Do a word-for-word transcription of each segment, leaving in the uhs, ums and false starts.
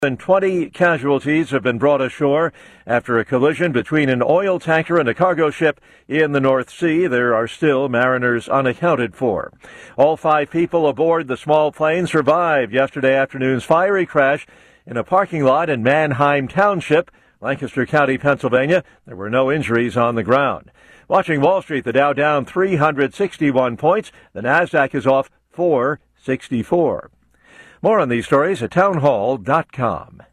And twenty casualties have been brought ashore after a collision between an oil tanker and a cargo ship in the North Sea. There are still mariners unaccounted for. All five people aboard the small plane survived yesterday afternoon's fiery crash in a parking lot in Manheim Township, Lancaster County, Pennsylvania. There were no injuries on the ground. Watching Wall Street, the Dow down three hundred sixty-one points. The Nasdaq is off four sixty-four. More on these stories at townhall dot com.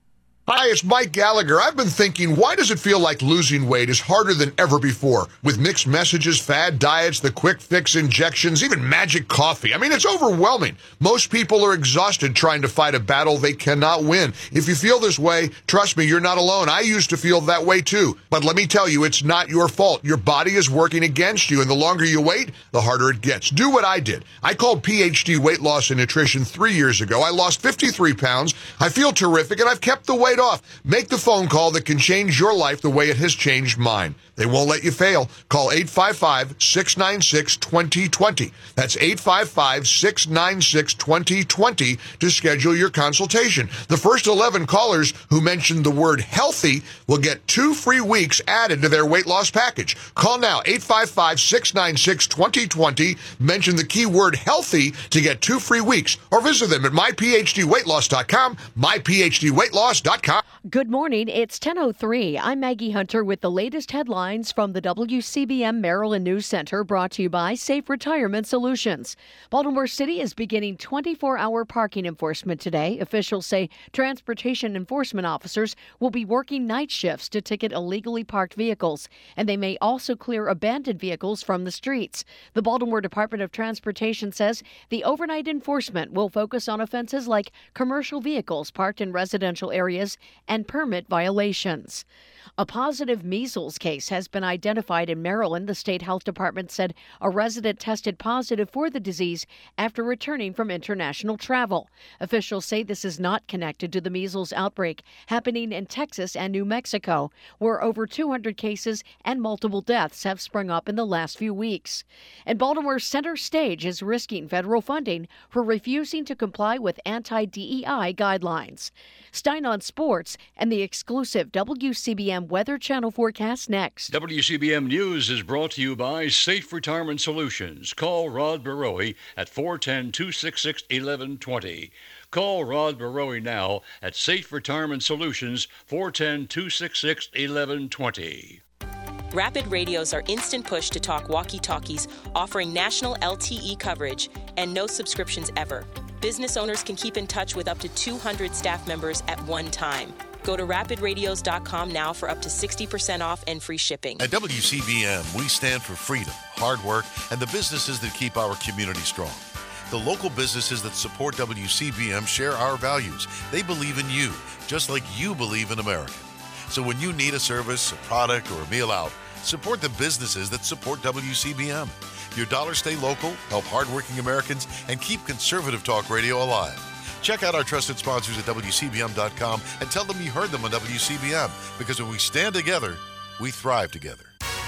Hi, it's Mike Gallagher. I've been thinking, why does it feel like losing weight is harder than ever before? With mixed messages, fad diets, the quick fix injections, even magic coffee. I mean, it's overwhelming. Most people are exhausted trying to fight a battle they cannot win. If you feel this way, trust me, you're not alone. I used to feel that way too. But let me tell you, it's not your fault. Your body is working against you, and the longer you wait, the harder it gets. Do what I did. I called P H D Weight Loss and Nutrition three years ago. I lost fifty-three pounds. I feel terrific, and I've kept the weight off. Make the phone call that can change your life the way it has changed mine. They won't let you fail. Call eight five five, six nine six, two zero two zero. That's eight five five, six nine six, two zero two zero to schedule your consultation. The first eleven callers who mention the word healthy will get two free weeks added to their weight loss package. Call now, eight five five, six nine six, two zero two zero. Mention the keyword healthy to get two free weeks. Or visit them at my p h d weight loss dot com, my p h d weight loss dot com. Good morning. It's ten oh three. I'm Maggie Hunter with the latest headlines from the W C B M Maryland News Center, brought to you by Safe Retirement Solutions. Baltimore City is beginning twenty-four hour parking enforcement today. Officials say transportation enforcement officers will be working night shifts to ticket illegally parked vehicles, and they may also clear abandoned vehicles from the streets. The Baltimore Department of Transportation says the overnight enforcement will focus on offenses like commercial vehicles parked in residential areas and permit violations. A positive measles case has been identified in Maryland. The state health department said a resident tested positive for the disease after returning from international travel. Officials say this is not connected to the measles outbreak happening in Texas and New Mexico, where over two hundred cases and multiple deaths have sprung up in the last few weeks. And Baltimore's Center Stage is risking federal funding for refusing to comply with anti-D E I guidelines. Stein on Sports and the exclusive W C B M Weather Channel forecast next. W C B M News is brought to you by Safe Retirement Solutions. Call Rod Barowie at four one zero, two six six, one one two zero. Call Rod Barowie now at Safe Retirement Solutions, four one zero, two six six, one one two zero. Rapid radios are instant push to talk walkie-talkies, offering national L T E coverage and no subscriptions ever. Business owners can keep in touch with up to two hundred staff members at one time. Go to rapid radios dot com now for up to sixty percent off and free shipping. At W C B M, we stand for freedom, hard work, and the businesses that keep our community strong. The local businesses that support W C B M share our values. They believe in you, just like you believe in America. So when you need a service, a product, or a meal out, support the businesses that support W C B M. Your dollars stay local, help hardworking Americans, and keep conservative talk radio alive. Check out our trusted sponsors at W C B M dot com and tell them you heard them on W C B M, because when we stand together, we thrive together.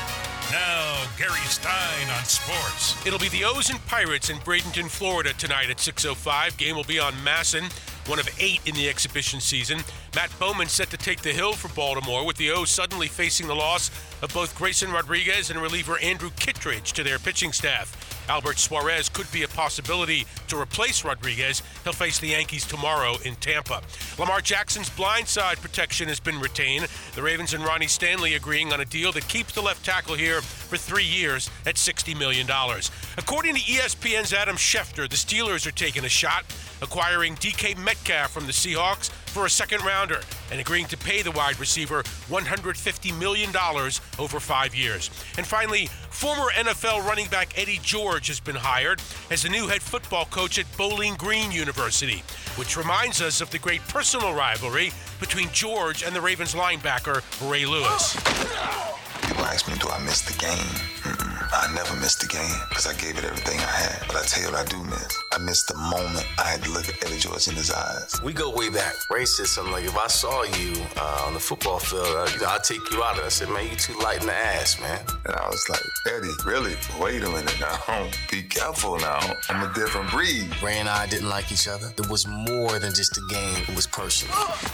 Now, Gary Stein on sports. It'll be the O's and Pirates in Bradenton, Florida tonight at six oh five. Game will be on Masson, one of eight in the exhibition season. Matt Bowman set to take the hill for Baltimore, with the O's suddenly facing the loss of both Grayson Rodriguez and reliever Andrew Kittredge to their pitching staff. Albert Suarez could be a possibility to replace Rodriguez. He'll face the Yankees tomorrow in Tampa. Lamar Jackson's blindside protection has been retained. The Ravens and Ronnie Stanley agreeing on a deal that keeps the left tackle here for three years at sixty million dollars. According to E S P N's Adam Schefter, the Steelers are taking a shot, acquiring D K Metcalf from the Seahawks for a second rounder and agreeing to pay the wide receiver one hundred fifty million dollars over five years. And finally, former N F L running back Eddie George has been hired as the new head football coach at Bowling Green University, which reminds us of the great personal rivalry between George and the Ravens linebacker Ray Lewis. People ask me, do I miss the game? Mm-mm. I never missed a game because I gave it everything I had. But I tell you what I do miss. I miss the moment I had to look at Eddie George in his eyes. We go way back. Ray said something like, if I saw you uh, on the football field, uh, you know, I'll take you out. And I said, man, you too light in the ass, man. And I was like, Eddie, really? Wait a minute now. Be careful now. I'm a different breed. Ray and I didn't like each other. It was more than just a game. It was personal.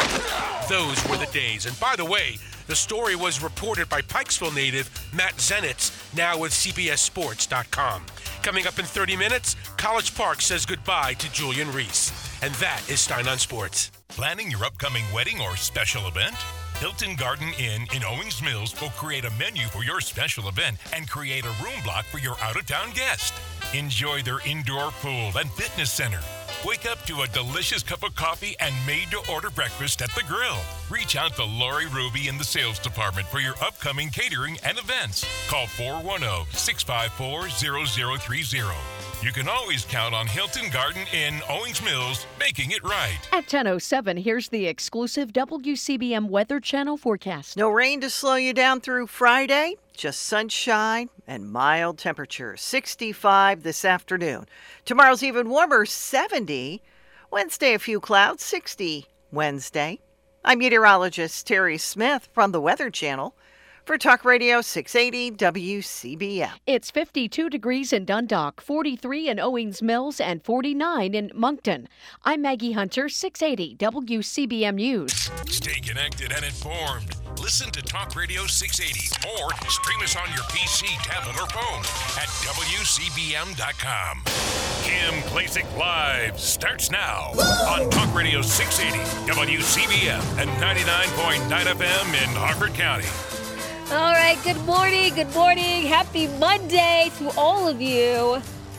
Those were the days. And by the way, the story was reported by Pikesville native Matt Zenitz, now with C B S Sports dot com. Coming up in thirty minutes, College Park says goodbye to Julian Reese. And that is Stein on Sports. Planning your upcoming wedding or special event? Hilton Garden Inn in Owings Mills will create a menu for your special event and create a room block for your out-of-town guest. Enjoy their indoor pool and fitness center. Wake up to a delicious cup of coffee and made-to-order breakfast at the grill. Reach out to Lori Ruby in the sales department for your upcoming catering and events. Call four one zero, six five four, zero zero three zero. You can always count on Hilton Garden Inn, Owings Mills, making it right. At ten oh seven, here's the exclusive W C B M Weather Channel forecast. No rain to slow you down through Friday, just sunshine and mild temperatures. sixty-five this afternoon. Tomorrow's even warmer, seventy. Wednesday, a few clouds, sixty Wednesday. I'm meteorologist Terry Smith from the Weather Channel for Talk Radio six eighty W C B M. It's fifty-two degrees in Dundalk, forty-three in Owings Mills, and forty-nine in Moncton. I'm Maggie Hunter, six eighty W C B M News. Stay connected and informed. Listen to Talk Radio six eighty or stream us on your P C, tablet, or phone at W C B M dot com. Kim Klacik Live starts now on Talk Radio six eighty W C B M and ninety-nine point nine F M in Harford County. All right, good morning, good morning. Happy Monday to all of you.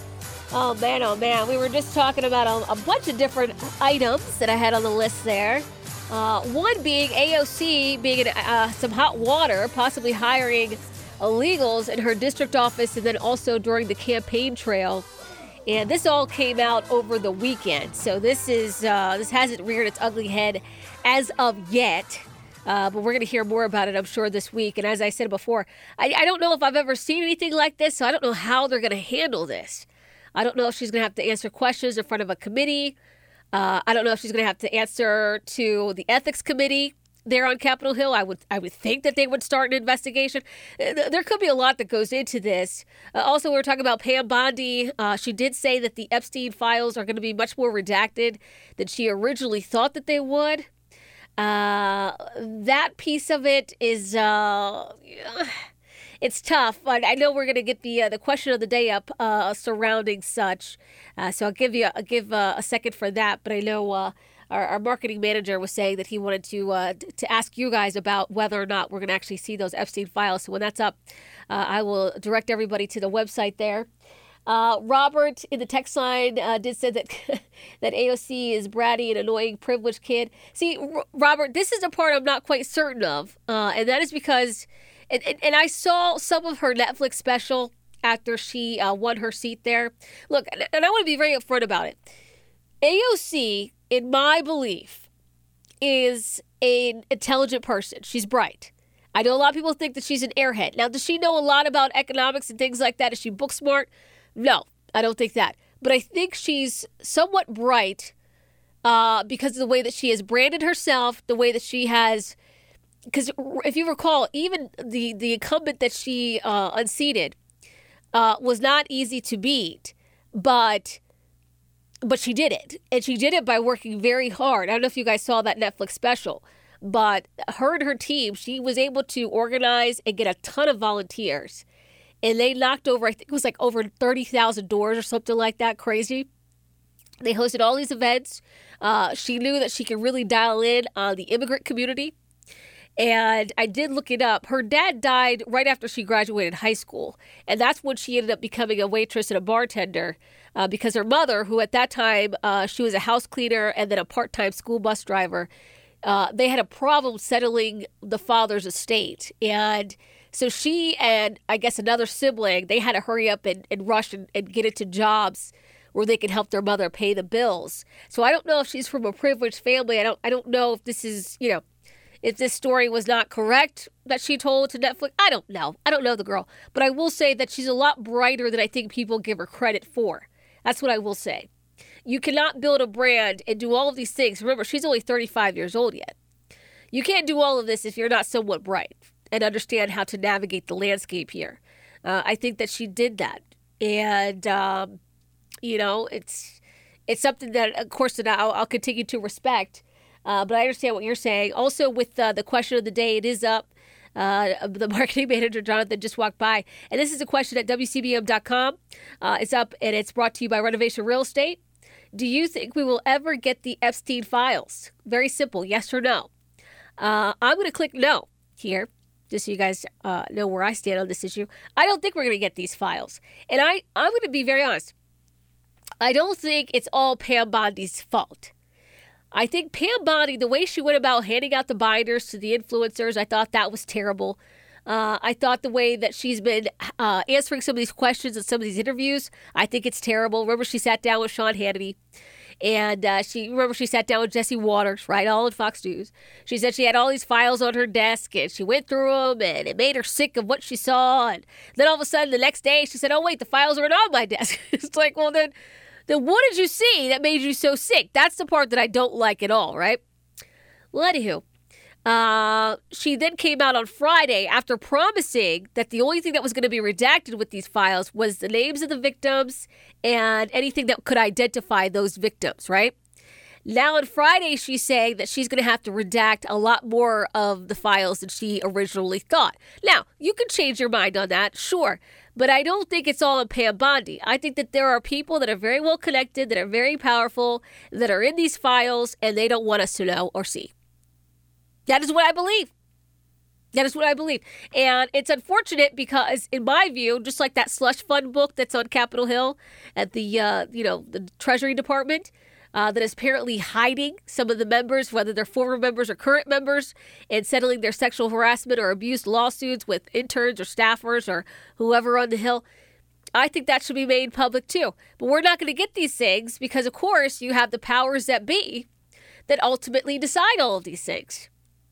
Oh, man, oh, man. We were just talking about a, a bunch of different items that I had on the list there. Uh, one being A O C being in uh, some hot water, possibly hiring illegals in her district office and then also during the campaign trail. And this all came out over the weekend. So this is uh, this hasn't reared its ugly head as of yet. Uh, but we're going to hear more about it, I'm sure, this week. And as I said before, I, I don't know if I've ever seen anything like this, so I don't know how they're going to handle this. I don't know if she's going to have to answer questions in front of a committee. Uh, I don't know if she's going to have to answer to the ethics committee there on Capitol Hill. I would I would think that they would start an investigation. There could be a lot that goes into this. Uh, also, we were talking about Pam Bondi. Uh, she did say that the Epstein files are going to be much more redacted than she originally thought that they would. Uh, that piece of it is, uh, it's tough. But I know we're going to get the uh, the question of the day up uh, surrounding such. Uh, so I'll give you I'll give uh, a second for that. But I know uh, our, our marketing manager was saying that he wanted to uh, to ask you guys about whether or not we're going to actually see those Epstein files. So when that's up, uh, I will direct everybody to the website there. Uh, Robert in the text line uh, did say that that A O C is bratty and annoying, privileged kid. See, R- Robert, this is the part I'm not quite certain of, uh, and that is because, and, and, and I saw some of her Netflix special after she uh, won her seat there. Look, and, and I want to be very upfront about it. A O C, in my belief, is an intelligent person. She's bright. I know a lot of people think that she's an airhead. Now, does she know a lot about economics and things like that? Is she book smart? No, I don't think that. But I think she's somewhat bright uh, because of the way that she has branded herself, the way that she has, because if you recall, even the, the incumbent that she uh, unseated uh, was not easy to beat, but but she did it. And she did it by working very hard. I don't know if you guys saw that Netflix special, but her and her team, she was able to organize and get a ton of volunteers. And they knocked over, I think it was like over thirty thousand doors or something like that, crazy. They hosted all these events. Uh, she knew that she could really dial in on the immigrant community. And I did look it up. Her dad died right after she graduated high school. And that's when she ended up becoming a waitress and a bartender uh, because her mother, who at that time, uh, she was a house cleaner and then a part-time school bus driver, uh, they had a problem settling the father's estate. And so she and I guess another sibling, they had to hurry up and, and rush and, and get into jobs where they could help their mother pay the bills. So I don't know if she's from a privileged family. I don't I don't know if this is, you know, if this story was not correct that she told to Netflix. I don't know. I don't know the girl. But I will say that she's a lot brighter than I think people give her credit for. That's what I will say. You cannot build a brand and do all of these things. Remember, she's only thirty-five years old yet. You can't do all of this if you're not somewhat bright and understand how to navigate the landscape here. Uh, I think that she did that. And, um, you know, it's it's something that, of course, that I'll, I'll continue to respect. Uh, but I understand what you're saying. Also, with uh, the question of the day, it is up. Uh, the marketing manager, Jonathan, just walked by. And this is a question at W C B M dot com. Uh, it's up, and it's brought to you by Renovation Real Estate. Do you think we will ever get the Epstein files? Very simple, yes or no. Uh, I'm going to click no here, just so you guys uh, know where I stand on this issue. I don't think we're going to get these files. And I, I'm going to be very honest. I don't think it's all Pam Bondi's fault. I think Pam Bondi, the way she went about handing out the binders to the influencers, I thought that was terrible. Uh, I thought the way that she's been uh, answering some of these questions in some of these interviews, I think it's terrible. Remember, she sat down with Sean Hannity, and uh, she remember she sat down with Jesse Waters, right, all in Fox News. She said she had all these files on her desk, and she went through them, and it made her sick of what she saw. And then all of a sudden, the next day, she said, "Oh wait, the files aren't on my desk." It's like, well, then, then what did you see that made you so sick? That's the part that I don't like at all, right? Well, anywho. Uh, she then came out on Friday after promising that the only thing that was going to be redacted with these files was the names of the victims and anything that could identify those victims, right? Now on Friday, she's saying that she's going to have to redact a lot more of the files than she originally thought. Now, you can change your mind on that, sure, but I don't think it's all on Pam Bondi. I think that there are people that are very well connected, that are very powerful, that are in these files, and they don't want us to know or see. That is what I believe. That is what I believe. And it's unfortunate because, in my view, just like that slush fund book that's on Capitol Hill at the, uh, you know, the Treasury Department, uh, that is apparently hiding some of the members, whether they're former members or current members, and settling their sexual harassment or abuse lawsuits with interns or staffers or whoever on the Hill. I think that should be made public too. But we're not going to get these things because, of course, you have the powers that be that ultimately decide all of these things.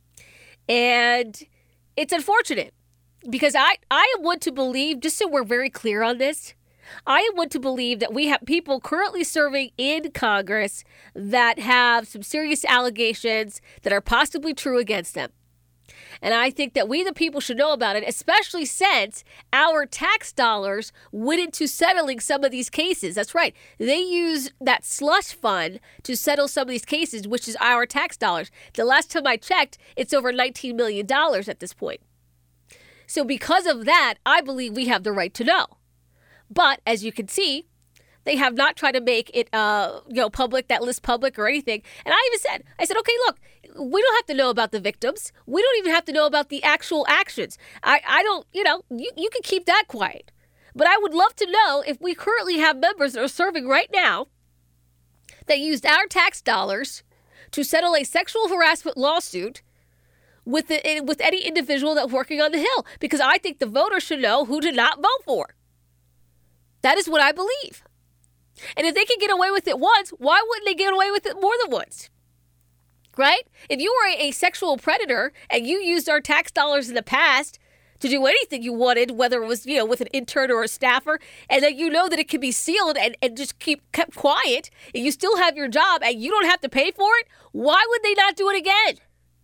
And it's unfortunate because I, I am one to believe, just so we're very clear on this, I am one to believe that we have people currently serving in Congress that have some serious allegations that are possibly true against them. And I think that we, the people, should know about it, especially since our tax dollars went into settling some of these cases. That's right. They use that slush fund to settle some of these cases, which is our tax dollars. The last time I checked, it's over nineteen million dollars at this point. So because of that, I believe we have the right to know. But as you can see, they have not tried to make it, uh, you know, public, that list public or anything. And I even said, I said, okay, look, we don't have to know about the victims. We don't even have to know about the actual actions. I, I don't, you know, you, you can keep that quiet. But I would love to know if we currently have members that are serving right now that used our tax dollars to settle a sexual harassment lawsuit with the, with any individual that's working on the Hill. Because I think the voters should know who to not vote for. That is what I believe. And if they can get away with it once, why wouldn't they get away with it more than once? Right? If you were a, a sexual predator and you used our tax dollars in the past to do anything you wanted, whether it was, you know, with an intern or a staffer, and then you know that it can be sealed and, and just keep kept quiet, and you still have your job and you don't have to pay for it, why would they not do it again?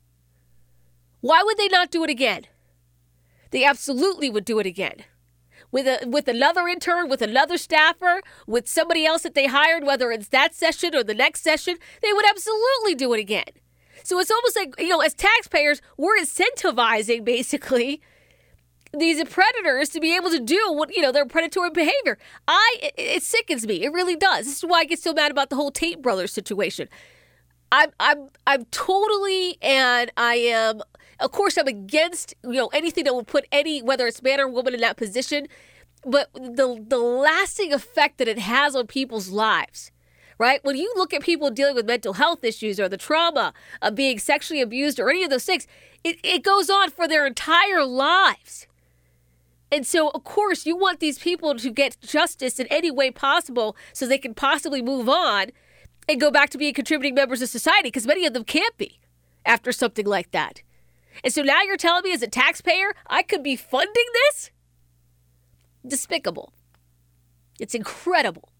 Why would they not do it again? They absolutely would do it again. With a with another intern, with another staffer, with somebody else that they hired, whether it's that session or the next session, they would absolutely do it again. So it's almost like, you know, as taxpayers, we're incentivizing, basically, these predators to be able to do what, you know, their predatory behavior. I, it, it sickens me. It really does. This is why I get so mad about the whole Tate Brothers situation. I'm, I'm, I'm totally, and I am... Of course, I'm against, you know, anything that would put any, whether it's man or woman, in that position. But the the lasting effect that it has on people's lives, right? When you look at people dealing with mental health issues or the trauma of being sexually abused or any of those things, it, it goes on for their entire lives. And so, of course, you want these people to get justice in any way possible so they can possibly move on and go back to being contributing members of society, because many of them can't be after something like that. And so now you're telling me as a taxpayer, I could be funding this? Despicable. It's incredible.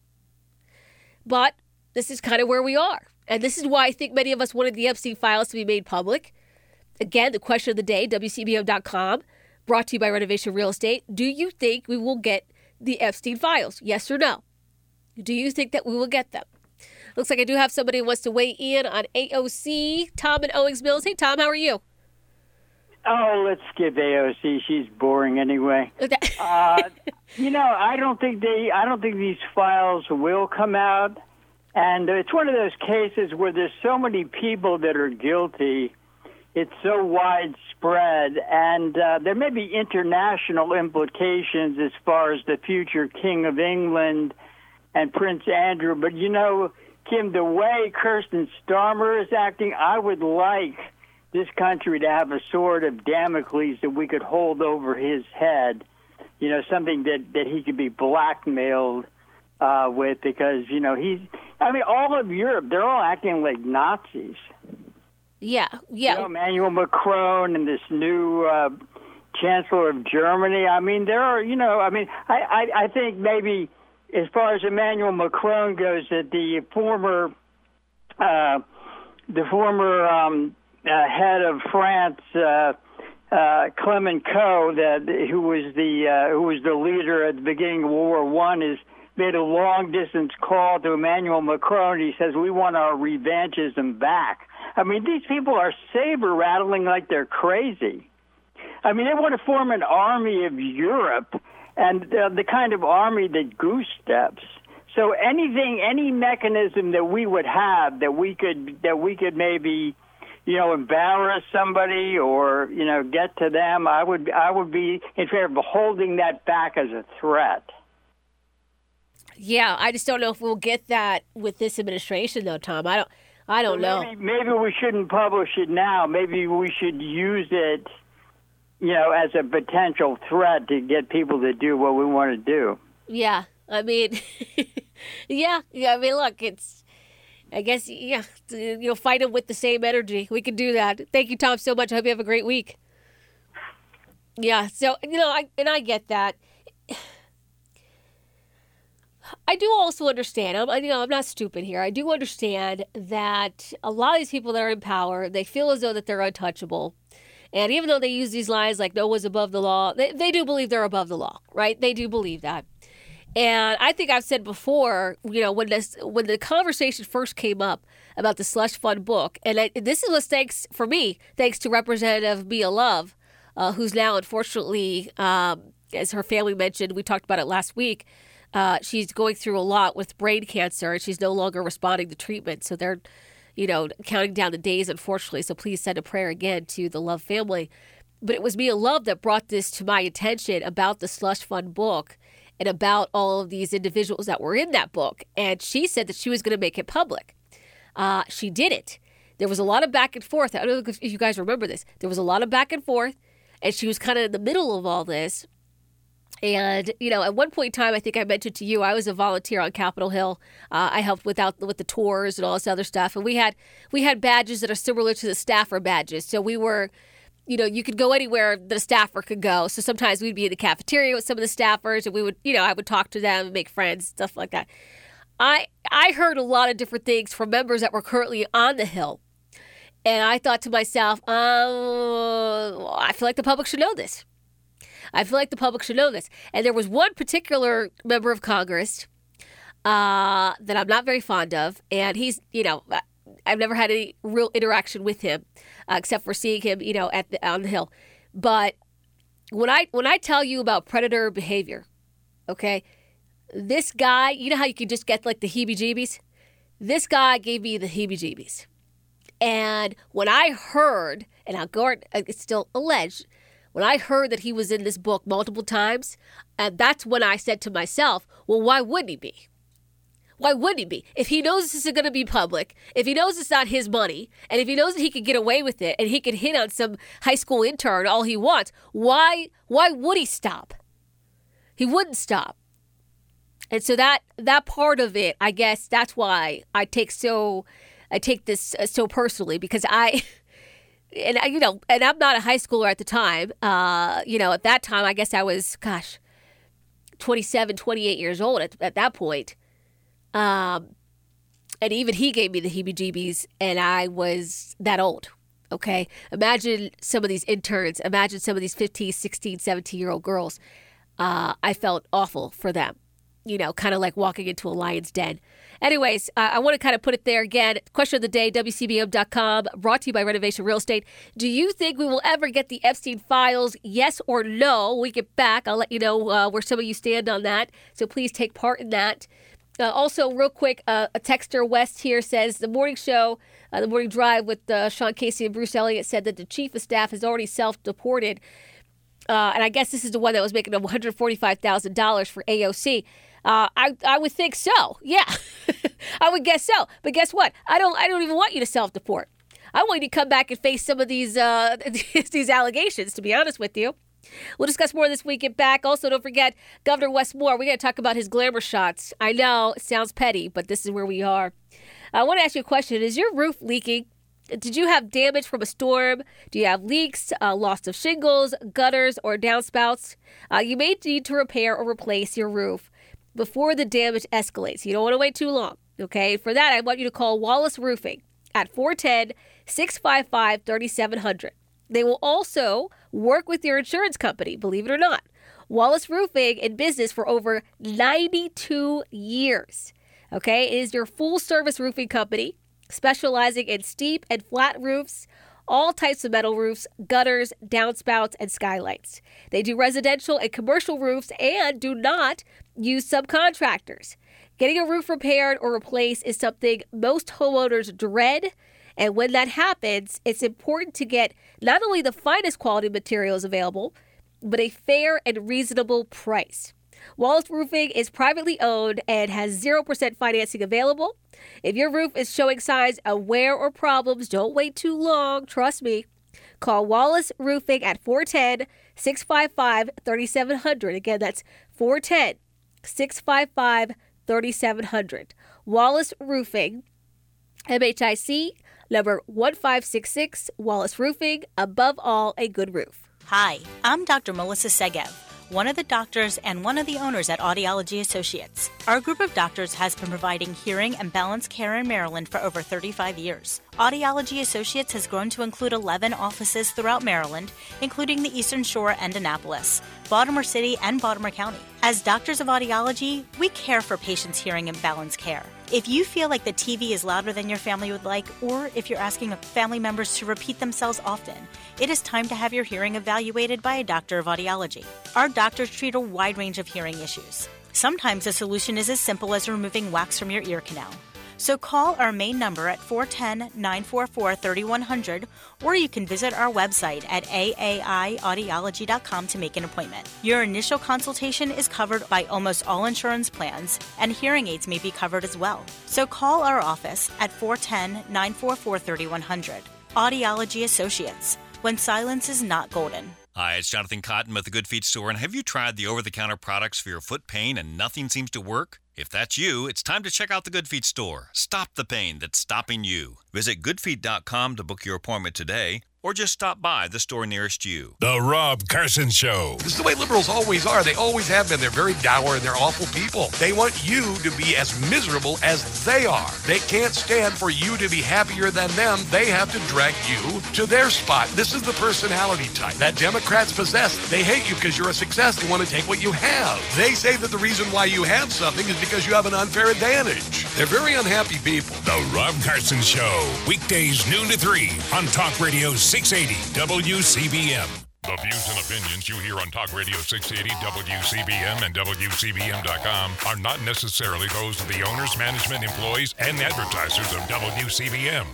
But this is kind of where we are. And this is why I think many of us wanted the Epstein files to be made public. Again, the question of the day, W C B M dot com, brought to you by Renovation Real Estate. Do you think we will get the Epstein files? Yes or no? Do you think that we will get them? Looks like I do have somebody who wants to weigh in on A O C. Tom in Owings Mills. Hey, Tom, how are you? Oh, let's skip A O C. She's boring anyway. uh, you know, I don't think they. I don't think these files will come out, and it's one of those cases where there's so many people that are guilty. It's so widespread, and uh, there may be international implications as far as the future King of England and Prince Andrew. But you know, Kim, the way Kirsten Starmer is acting, I would like this country to have a sword of Damocles that we could hold over his head, you know, something that, that he could be blackmailed uh, with, because, you know, he's, I mean, all of Europe, they're all acting like Nazis. Yeah, yeah. You know, Emmanuel Macron and this new uh, Chancellor of Germany. I mean, there are, you know, I mean, I, I, I think maybe as far as Emmanuel Macron goes, that the former, uh, the former, um, Uh, head of France, uh, uh, Clemenceau, that who was the uh, who was the leader at the beginning of World War One, has made a long distance call to Emmanuel Macron. He says we want our revanchism back. I mean, these people are saber rattling like they're crazy. I mean, they want to form an army of Europe, and uh, the kind of army that goose steps. So anything, any mechanism that we would have that we could that we could maybe, you know, embarrass somebody or, you know, get to them, I would I would be in favor of holding that back as a threat. Yeah, I just don't know if we'll get that with this administration, though, Tom. I don't I don't so know. Maybe, maybe we shouldn't publish it now. Maybe we should use it, you know, as a potential threat to get people to do what we want to do. Yeah, I mean, yeah, yeah. I mean, look, it's. I guess, yeah, you know, fight them with the same energy. We can do that. Thank you, Tom, so much. I hope you have a great week. Yeah, so, you know, I, and I get that. I do also understand, I'm, you know, I'm not stupid here. I do understand that a lot of these people that are in power, they feel as though that they're untouchable. And even though they use these lines like no one's above the law, they, they do believe they're above the law, right? They do believe that. And I think I've said before, you know, when this when the conversation first came up about the slush fund book, and I, this was thanks for me, thanks to Representative Mia Love, uh, who's now unfortunately, um, as her family mentioned, we talked about it last week. Uh, she's going through a lot with brain cancer, and she's no longer responding to treatment. So they're, you know, counting down the days, unfortunately. So please send a prayer again to the Love family. But it was Mia Love that brought this to my attention about the slush fund book and about all of these individuals that were in that book. And she said that she was going to make it public. Uh, she didn't. There was a lot of back and forth. I don't know if you guys remember this. There was a lot of back and forth, and she was kind of in the middle of all this. And, you know, at one point in time, I think I mentioned to you, I was a volunteer on Capitol Hill. Uh, I helped with, out, with the tours and all this other stuff. And we had we had badges that are similar to the staffer badges. So we were, you know, you could go anywhere that a staffer could go. So sometimes we'd be in the cafeteria with some of the staffers, and we would, you know, I would talk to them and make friends, stuff like that. I I heard a lot of different things from members that were currently on the Hill. And I thought to myself, oh, I feel like the public should know this. I feel like the public should know this. And there was one particular member of Congress uh, that I'm not very fond of. And he's, you know, I've never had any real interaction with him uh, except for seeing him, you know, at the, on the Hill. But when I when I tell you about predator behavior, okay, this guy, you know how you can just get like the heebie-jeebies? This guy gave me the heebie-jeebies. And when I heard, and I'll go, it's still alleged, when I heard that he was in this book multiple times, and that's when I said to myself, well, why wouldn't he be? Why wouldn't he be? If he knows this isn't going to be public, if he knows it's not his money, and if he knows that he could get away with it, and he could hit on some high school intern all he wants, why why would he stop? He wouldn't stop. And so that that part of it, I guess that's why I take so I take this so personally, because I and I, you know, and I'm not a high schooler at the time. Uh, you know, at that time, I guess I was, gosh, twenty-seven, twenty-eight years old at, at that point. Um, and even he gave me the heebie-jeebies, and I was that old. Okay, imagine some of these interns. Imagine some of these fifteen, sixteen, seventeen-year-old girls. Uh, I felt awful for them, you know, kind of like walking into a lion's den. Anyways, uh, I want to kind of put it there again. Question of the day, W C B M dot com, brought to you by Renovation Real Estate. Do you think we will ever get the Epstein files? Yes or no? When we get back, I'll let you know uh, where some of you stand on that. So please take part in that. Uh, also, real quick, uh, a texter, West here, says the morning show, uh, the morning drive with uh, Sean Casey and Bruce Elliott said that the chief of staff has already self-deported. Uh, and I guess this is the one that was making one hundred forty-five thousand dollars for A O C. Uh, I I would think so. Yeah, I would guess so. But guess what? I don't I don't even want you to self-deport. I want you to come back and face some of these uh, these allegations, to be honest with you. We'll discuss more this week. Get back. Also, don't forget Governor Wes Moore. We're going to talk about his glamour shots. I know it sounds petty, but this is where we are. I want to ask you a question. Is your roof leaking? Did you have damage from a storm? Do you have leaks, uh, loss of shingles, gutters, or downspouts? Uh, you may need to repair or replace your roof before the damage escalates. You don't want to wait too long, okay? For that, I want you to call Wallace Roofing at four one zero, six five five, three seven zero zero. They will also work with your insurance company, believe it or not. Wallace Roofing in business for over ninety-two years. Okay, it is your full-service roofing company, specializing in steep and flat roofs, all types of metal roofs, gutters, downspouts, and skylights. They do residential and commercial roofs and do not use subcontractors. Getting a roof repaired or replaced is something most homeowners dread. And when that happens, it's important to get not only the finest quality materials available, but a fair and reasonable price. Wallace Roofing is privately owned and has zero percent financing available. If your roof is showing signs of wear or problems, don't wait too long. Trust me. Call Wallace Roofing at four one zero, six five five, three seven zero zero. Again, that's four one zero, six five five, three seven zero zero. Wallace Roofing, M H I C, number one five six six, Wallace Roofing, above all, a good roof. Hi, I'm Doctor Melissa Segev, one of the doctors and one of the owners at Audiology Associates. Our group of doctors has been providing hearing and balance care in Maryland for over thirty-five years. Audiology Associates has grown to include eleven offices throughout Maryland, including the Eastern Shore and Annapolis, Baltimore City, and Baltimore County. As doctors of audiology, we care for patients' hearing and balance care. If you feel like the T V is louder than your family would like, or if you're asking family members to repeat themselves often, it is time to have your hearing evaluated by a doctor of audiology. Our doctors treat a wide range of hearing issues. Sometimes the solution is as simple as removing wax from your ear canal. So call our main number at four one zero, nine four four, three one zero zero, or you can visit our website at A A I audiology dot com to make an appointment. Your initial consultation is covered by almost all insurance plans, and hearing aids may be covered as well. So call our office at four one zero, nine four four, three one zero zero. Audiology Associates, when silence is not golden. Hi, it's Jonathan Cotton with the Good Feet Store, and have you tried the over-the-counter products for your foot pain and nothing seems to work? If that's you, it's time to check out the Good Feet Store. Stop the pain that's stopping you. Visit good feet dot com to book your appointment today, or just stop by the store nearest you. The Rob Carson Show. This is the way liberals always are. They always have been. They're very dour and they're awful people. They want you to be as miserable as they are. They can't stand for you to be happier than them. They have to drag you to their spot. This is the personality type that Democrats possess. They hate you because you're a success. They want to take what you have. They say that the reason why you have something is because you have an unfair advantage. They're very unhappy people. The Rob Carson Show. Weekdays noon to three on Talk Radio six eighty W C B M. The views and opinions you hear on Talk Radio six eighty W C B M and W C B M dot com are not necessarily those of the owners, management, employees, and advertisers of W C B M.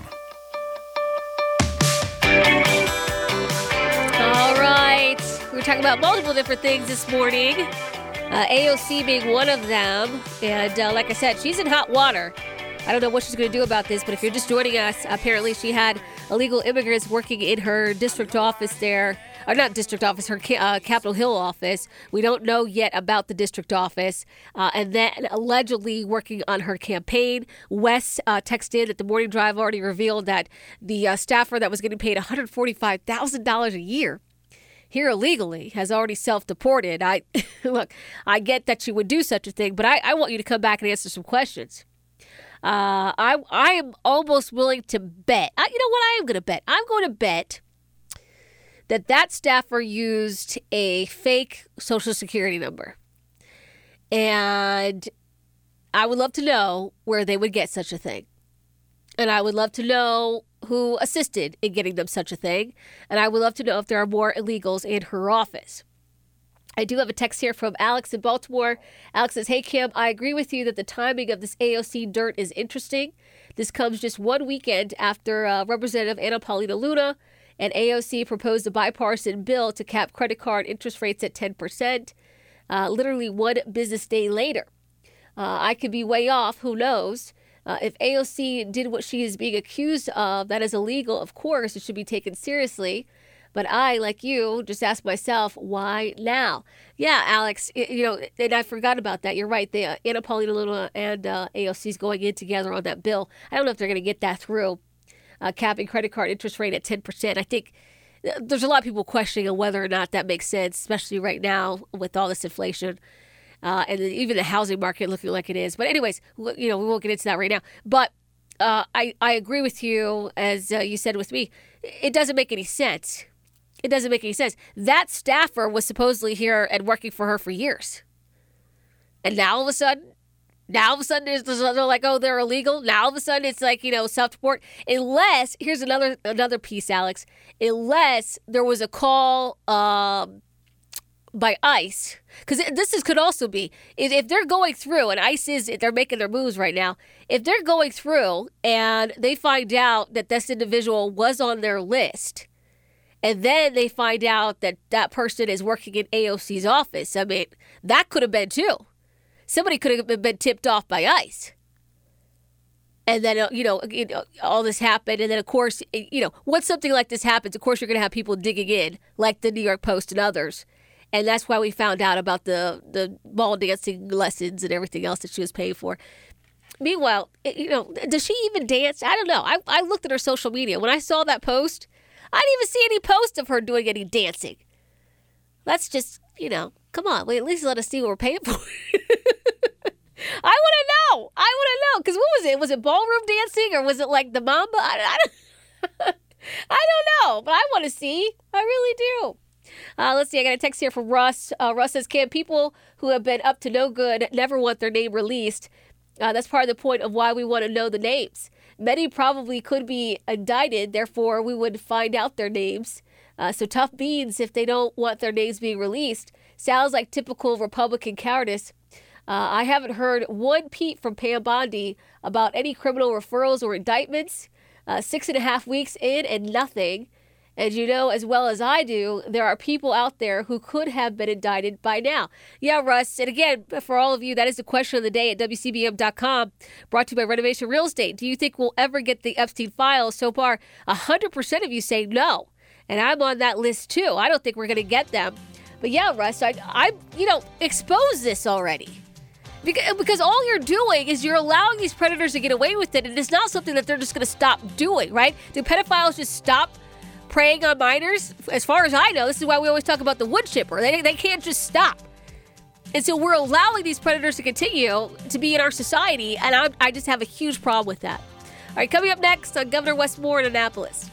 All right. We were talking about multiple different things this morning. Uh, A O C being one of them. And uh, like I said, she's in hot water. I don't know what she's going to do about this, but if you're just joining us, apparently she had illegal immigrants working in her district office there. Or not district office, her uh, Capitol Hill office. We don't know yet about the district office. Uh, and then allegedly working on her campaign. Wes uh, texted that the morning drive already revealed that the uh, staffer that was getting paid one hundred forty-five thousand dollars a year here illegally has already self-deported. I look, I get that you would do such a thing, but I, I want you to come back and answer some questions. Uh, I I am almost willing to bet. I, you know what I am going to bet? I'm going to bet that that staffer used a fake Social Security number. And I would love to know where they would get such a thing. And I would love to know who assisted in getting them such a thing. And I would love to know if there are more illegals in her office. I do have a text here from Alex in Baltimore. Alex says, hey, Kim, I agree with you that the timing of this A O C dirt is interesting. This comes just one weekend after uh, Representative Anna Paulina Luna and A O C proposed a bipartisan bill to cap credit card interest rates at ten percent, uh, literally one business day later. Uh, I could be way off, who knows? Uh, if A O C did what she is being accused of, that is illegal, of course, it should be taken seriously. But I, like you, just ask myself, why now? Yeah, Alex, you know, and I forgot about that. You're right. The, uh, Anna Paulina Luna and uh, A O C is going in together on that bill. I don't know if they're going to get that through. Uh, capping credit card interest rate at ten percent. I think there's a lot of people questioning whether or not that makes sense, especially right now with all this inflation uh, and even the housing market looking like it is. But anyways, you know, we won't get into that right now. But uh, I, I agree with you, as uh, you said with me. It doesn't make any sense. It doesn't make any sense. That staffer was supposedly here and working for her for years. And now all of a sudden, Now, all of a sudden, they're like, oh, they're illegal. Now, all of a sudden, it's like, you know, self-report. Unless, here's another another piece, Alex. Unless there was a call um, by ICE. Because this is, could also be, if they're going through, and ICE is, they're making their moves right now. If they're going through and they find out that this individual was on their list, and then they find out that that person is working in A O C's office, I mean, that could have been too. Somebody could have been tipped off by ICE. And then, you know, you know, all this happened. And then, of course, you know, once something like this happens, of course, you're going to have people digging in, like the New York Post and others. And that's why we found out about the, the ball dancing lessons and everything else that she was paying for. Meanwhile, you know, does she even dance? I don't know. I, I looked at her social media. When I saw that post, I didn't even see any post of her doing any dancing. Let's just, you know, come on. Wait, at least let us see what we're paying for. I want to know. I want to know. Because what was it? Was it ballroom dancing or was it like the Mamba? I, I, don't, I don't know. But I want to see. I really do. Uh, let's see. I got a text here from Russ. Uh, Russ says, Kim, people who have been up to no good never want their name released. Uh, that's part of the point of why we want to know the names. Many probably could be indicted. Therefore, we would find out their names. Uh, so tough beans if they don't want their names being released. Sounds like typical Republican cowardice. Uh, I haven't heard one peep from Pam Bondi about any criminal referrals or indictments. Uh, six and a half weeks in and nothing. As you know as well as I do, there are people out there who could have been indicted by now. Yeah, Russ. And again, for all of you, that is the question of the day at W C B M dot com, brought to you by Renovation Real Estate. Do you think we'll ever get the Epstein files? So far, one hundred percent of you say no. And I'm on that list too. I don't think we're going to get them. But yeah, Russ, I, I, you know, expose this already. Because, because all you're doing is you're allowing these predators to get away with it. And it's not something that they're just going to stop doing, right? Do pedophiles just stop preying on minors? As far as I know, this is why we always talk about the wood chipper. They, they can't just stop. And so we're allowing these predators to continue to be in our society. And I, I just have a huge problem with that. All right, coming up next on Governor Wes Moore in Annapolis.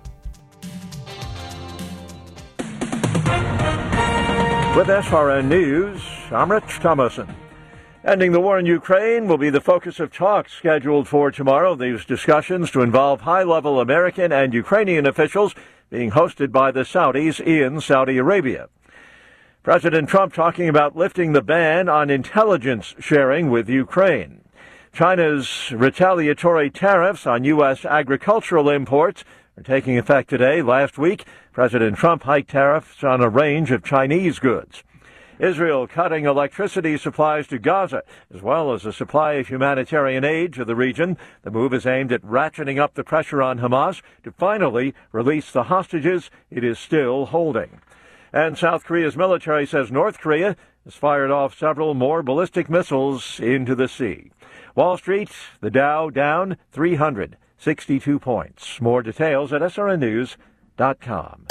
With S R N News, I'm Rich Thomason. Ending the war in Ukraine will be the focus of talks scheduled for tomorrow. These discussions to involve high-level American and Ukrainian officials being hosted by the Saudis in Saudi Arabia. President Trump talking about lifting the ban on intelligence sharing with Ukraine. China's retaliatory tariffs on U S agricultural imports are taking effect today. Last week, President Trump hiked tariffs on a range of Chinese goods. Israel cutting electricity supplies to Gaza, as well as a supply of humanitarian aid to the region. The move is aimed at ratcheting up the pressure on Hamas to finally release the hostages it is still holding. And South Korea's military says North Korea has fired off several more ballistic missiles into the sea. Wall Street, the Dow down three hundred sixty-two points. More details at S R N news dot com.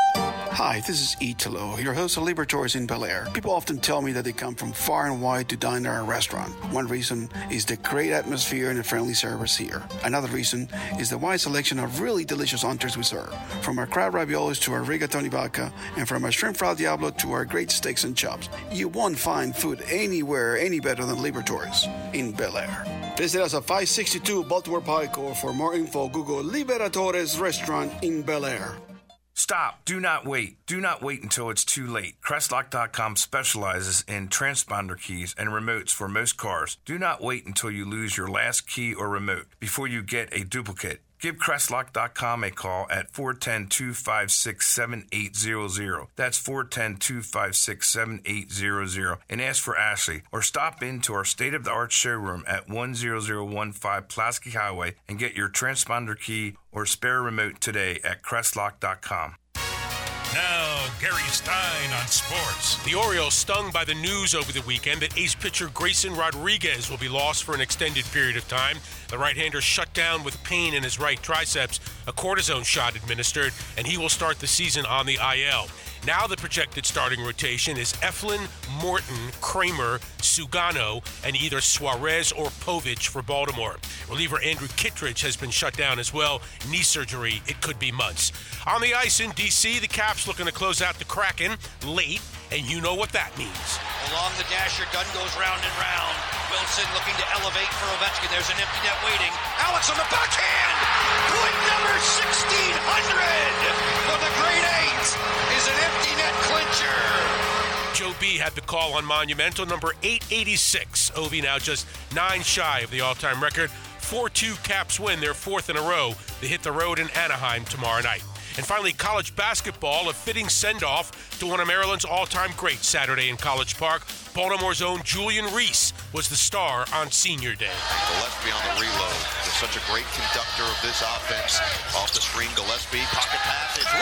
Hi, this is Italo, your host of Liberators in Bel Air. People often tell me that they come from far and wide to dine at our restaurant. One reason is the great atmosphere and the friendly service here. Another reason is the wide selection of really delicious entrees we serve, from our crab raviolis to our rigatoni vodka, and from our shrimp fra diablo to our great steaks and chops. You won't find food anywhere any better than Liberators in Bel Air. Visit us at five sixty-two Baltimore Pike, or for more info, Google Liberators Restaurant in Bel Air. Stop. Do not wait. Do not wait until it's too late. Crestlock dot com specializes in transponder keys and remotes for most cars. Do not wait until you lose your last key or remote before you get a duplicate. Give Crestlock dot com a call at four one zero, two five six, seven eight zero zero. That's four one zero, two five six, seven eight zero zero. And ask for Ashley. Or stop into our state-of-the-art showroom at one zero zero one five Pulaski Highway and get your transponder key or spare remote today at Crestlock dot com. Now, Gary Stein on sports. The Orioles stung by the news over the weekend that ace pitcher Grayson Rodriguez will be lost for an extended period of time. The right-hander shut down with pain in his right triceps, a cortisone shot administered, and he will start the season on the I L. Now the projected starting rotation is Eflin, Morton, Kramer, Sugano, and either Suarez or Povich for Baltimore. Reliever Andrew Kittredge has been shut down as well. Knee surgery, it could be months. On the ice in D C, the Caps looking to close out the Kraken late, and you know what that means. Along the dasher, gun goes round and round. Wilson looking to elevate for Ovechkin. There's an empty net waiting. Alex on the backhand! Point number sixteen hundred for the Great Eight is an empty net clincher. Joe B had the call on Monumental, number eight eighty-six. Ovi now just nine shy of the all-time record. four two Caps win their fourth in a row. They hit the road in Anaheim tomorrow night. And finally, college basketball, a fitting send-off to one of Maryland's all-time greats Saturday in College Park. Baltimore's own Julian Reese was the star on Senior Day. Gillespie on the reload. Is such a great conductor of this offense. Off the screen, Gillespie, pocket pass. It's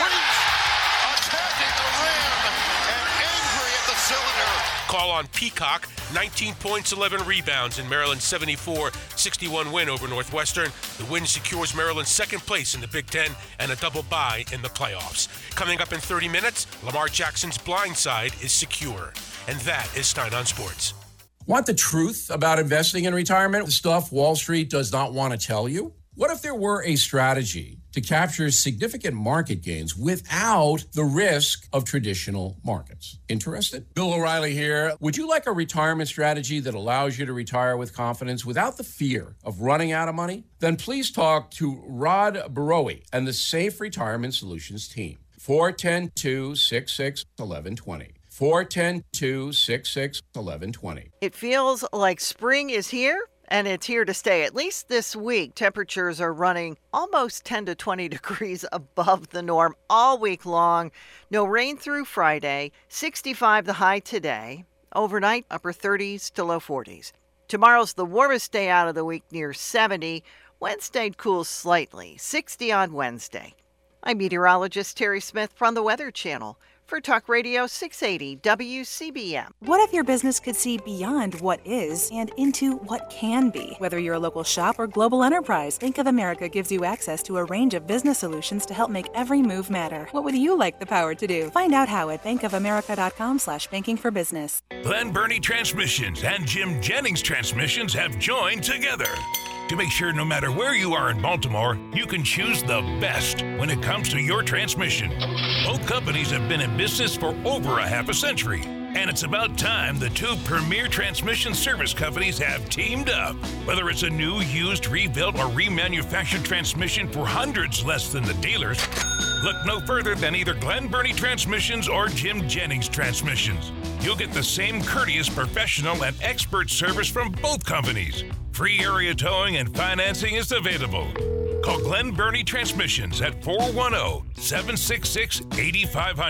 Reese attacking the rim and angry at the cylinder. Call on Peacock, nineteen points, eleven rebounds in Maryland's seventy-four sixty-one win over Northwestern. The win secures Maryland's second place in the Big Ten and a double bye in the playoffs. Coming up in thirty minutes, Lamar Jackson's blind side is secure. And that is Stein on Sports. Want the truth about investing in retirement? The stuff Wall Street does not want to tell you? What if there were a strategy to capture significant market gains without the risk of traditional markets? Interested? Bill O'Reilly here. Would you like a retirement strategy that allows you to retire with confidence without the fear of running out of money? Then please talk to Rod Barowie and the Safe Retirement Solutions team. four one zero, two six six, one one two zero. four one zero, two six six, one one two zero. It feels like spring is here. And it's here to stay. At least this week, temperatures are running almost ten to twenty degrees above the norm all week long. No rain through Friday. sixty-five the high today. Overnight, upper thirties to low forties. Tomorrow's the warmest day out of the week, near seventy. Wednesday cools slightly, sixty on Wednesday. I'm meteorologist Terry Smith from the Weather Channel for Talk Radio six eighty W C B M. What if your business could see beyond what is and into what can be? Whether you're a local shop or global enterprise, Bank of America gives you access to a range of business solutions to help make every move matter. What would you like the power to do? Find out how at bankofamerica.com slash banking for business. Glen Burnie Transmissions and Jim Jennings Transmissions have joined together to make sure no matter where you are in Baltimore, you can choose the best when it comes to your transmission. Both companies have been in business for over a half a century, and it's about time the two premier transmission service companies have teamed up. Whether it's a new, used, rebuilt, or remanufactured transmission for hundreds less than the dealers, look no further than either Glen Burnie Transmissions or Jim Jennings Transmissions. You'll get the same courteous, professional, and expert service from both companies. Free area towing and financing is available. Call Glen Burnie Transmissions at four one zero, seven six six, eight five zero zero.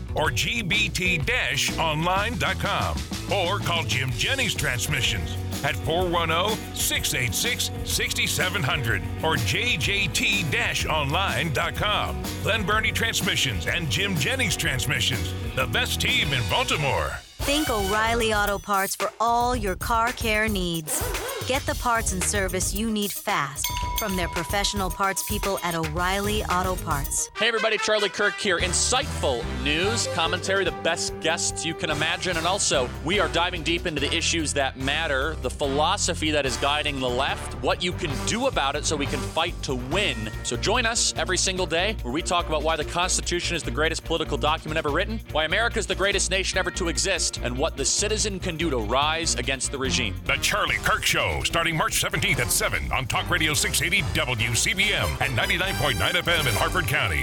or G B T online dot com. Or call Jim Jennings Transmissions at four one zero, six eight six, six seven zero zero or J J T online dot com. Glen Burnie Transmissions and Jim Jennings Transmissions, the best team in Baltimore. Think O'Reilly Auto Parts for all your car care needs. Get the parts and service you need fast from their professional parts people at O'Reilly Auto Parts. Hey everybody, Charlie Kirk here. Insightful news, commentary, the best guests you can imagine, and also we are diving deep into the issues that matter, the philosophy that is guiding the left, what you can do about it so we can fight to win. So join us every single day where we talk about why the Constitution is the greatest political document ever written, why America is the greatest nation ever to exist, and what the citizen can do to rise against the regime. The Charlie Kirk Show, starting March seventeenth at seven on Talk Radio six eighty W C B M and ninety-nine point nine F M in Harford County.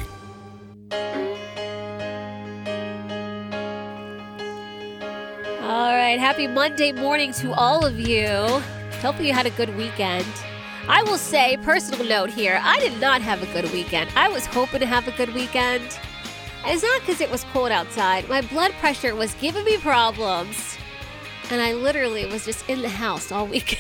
All right, happy Monday morning to all of you. Hopefully you had a good weekend. I will say, personal note here, I did not have a good weekend. I was hoping to have a good weekend. And it's not because it was cold outside. My blood pressure was giving me problems. And I literally was just in the house all weekend.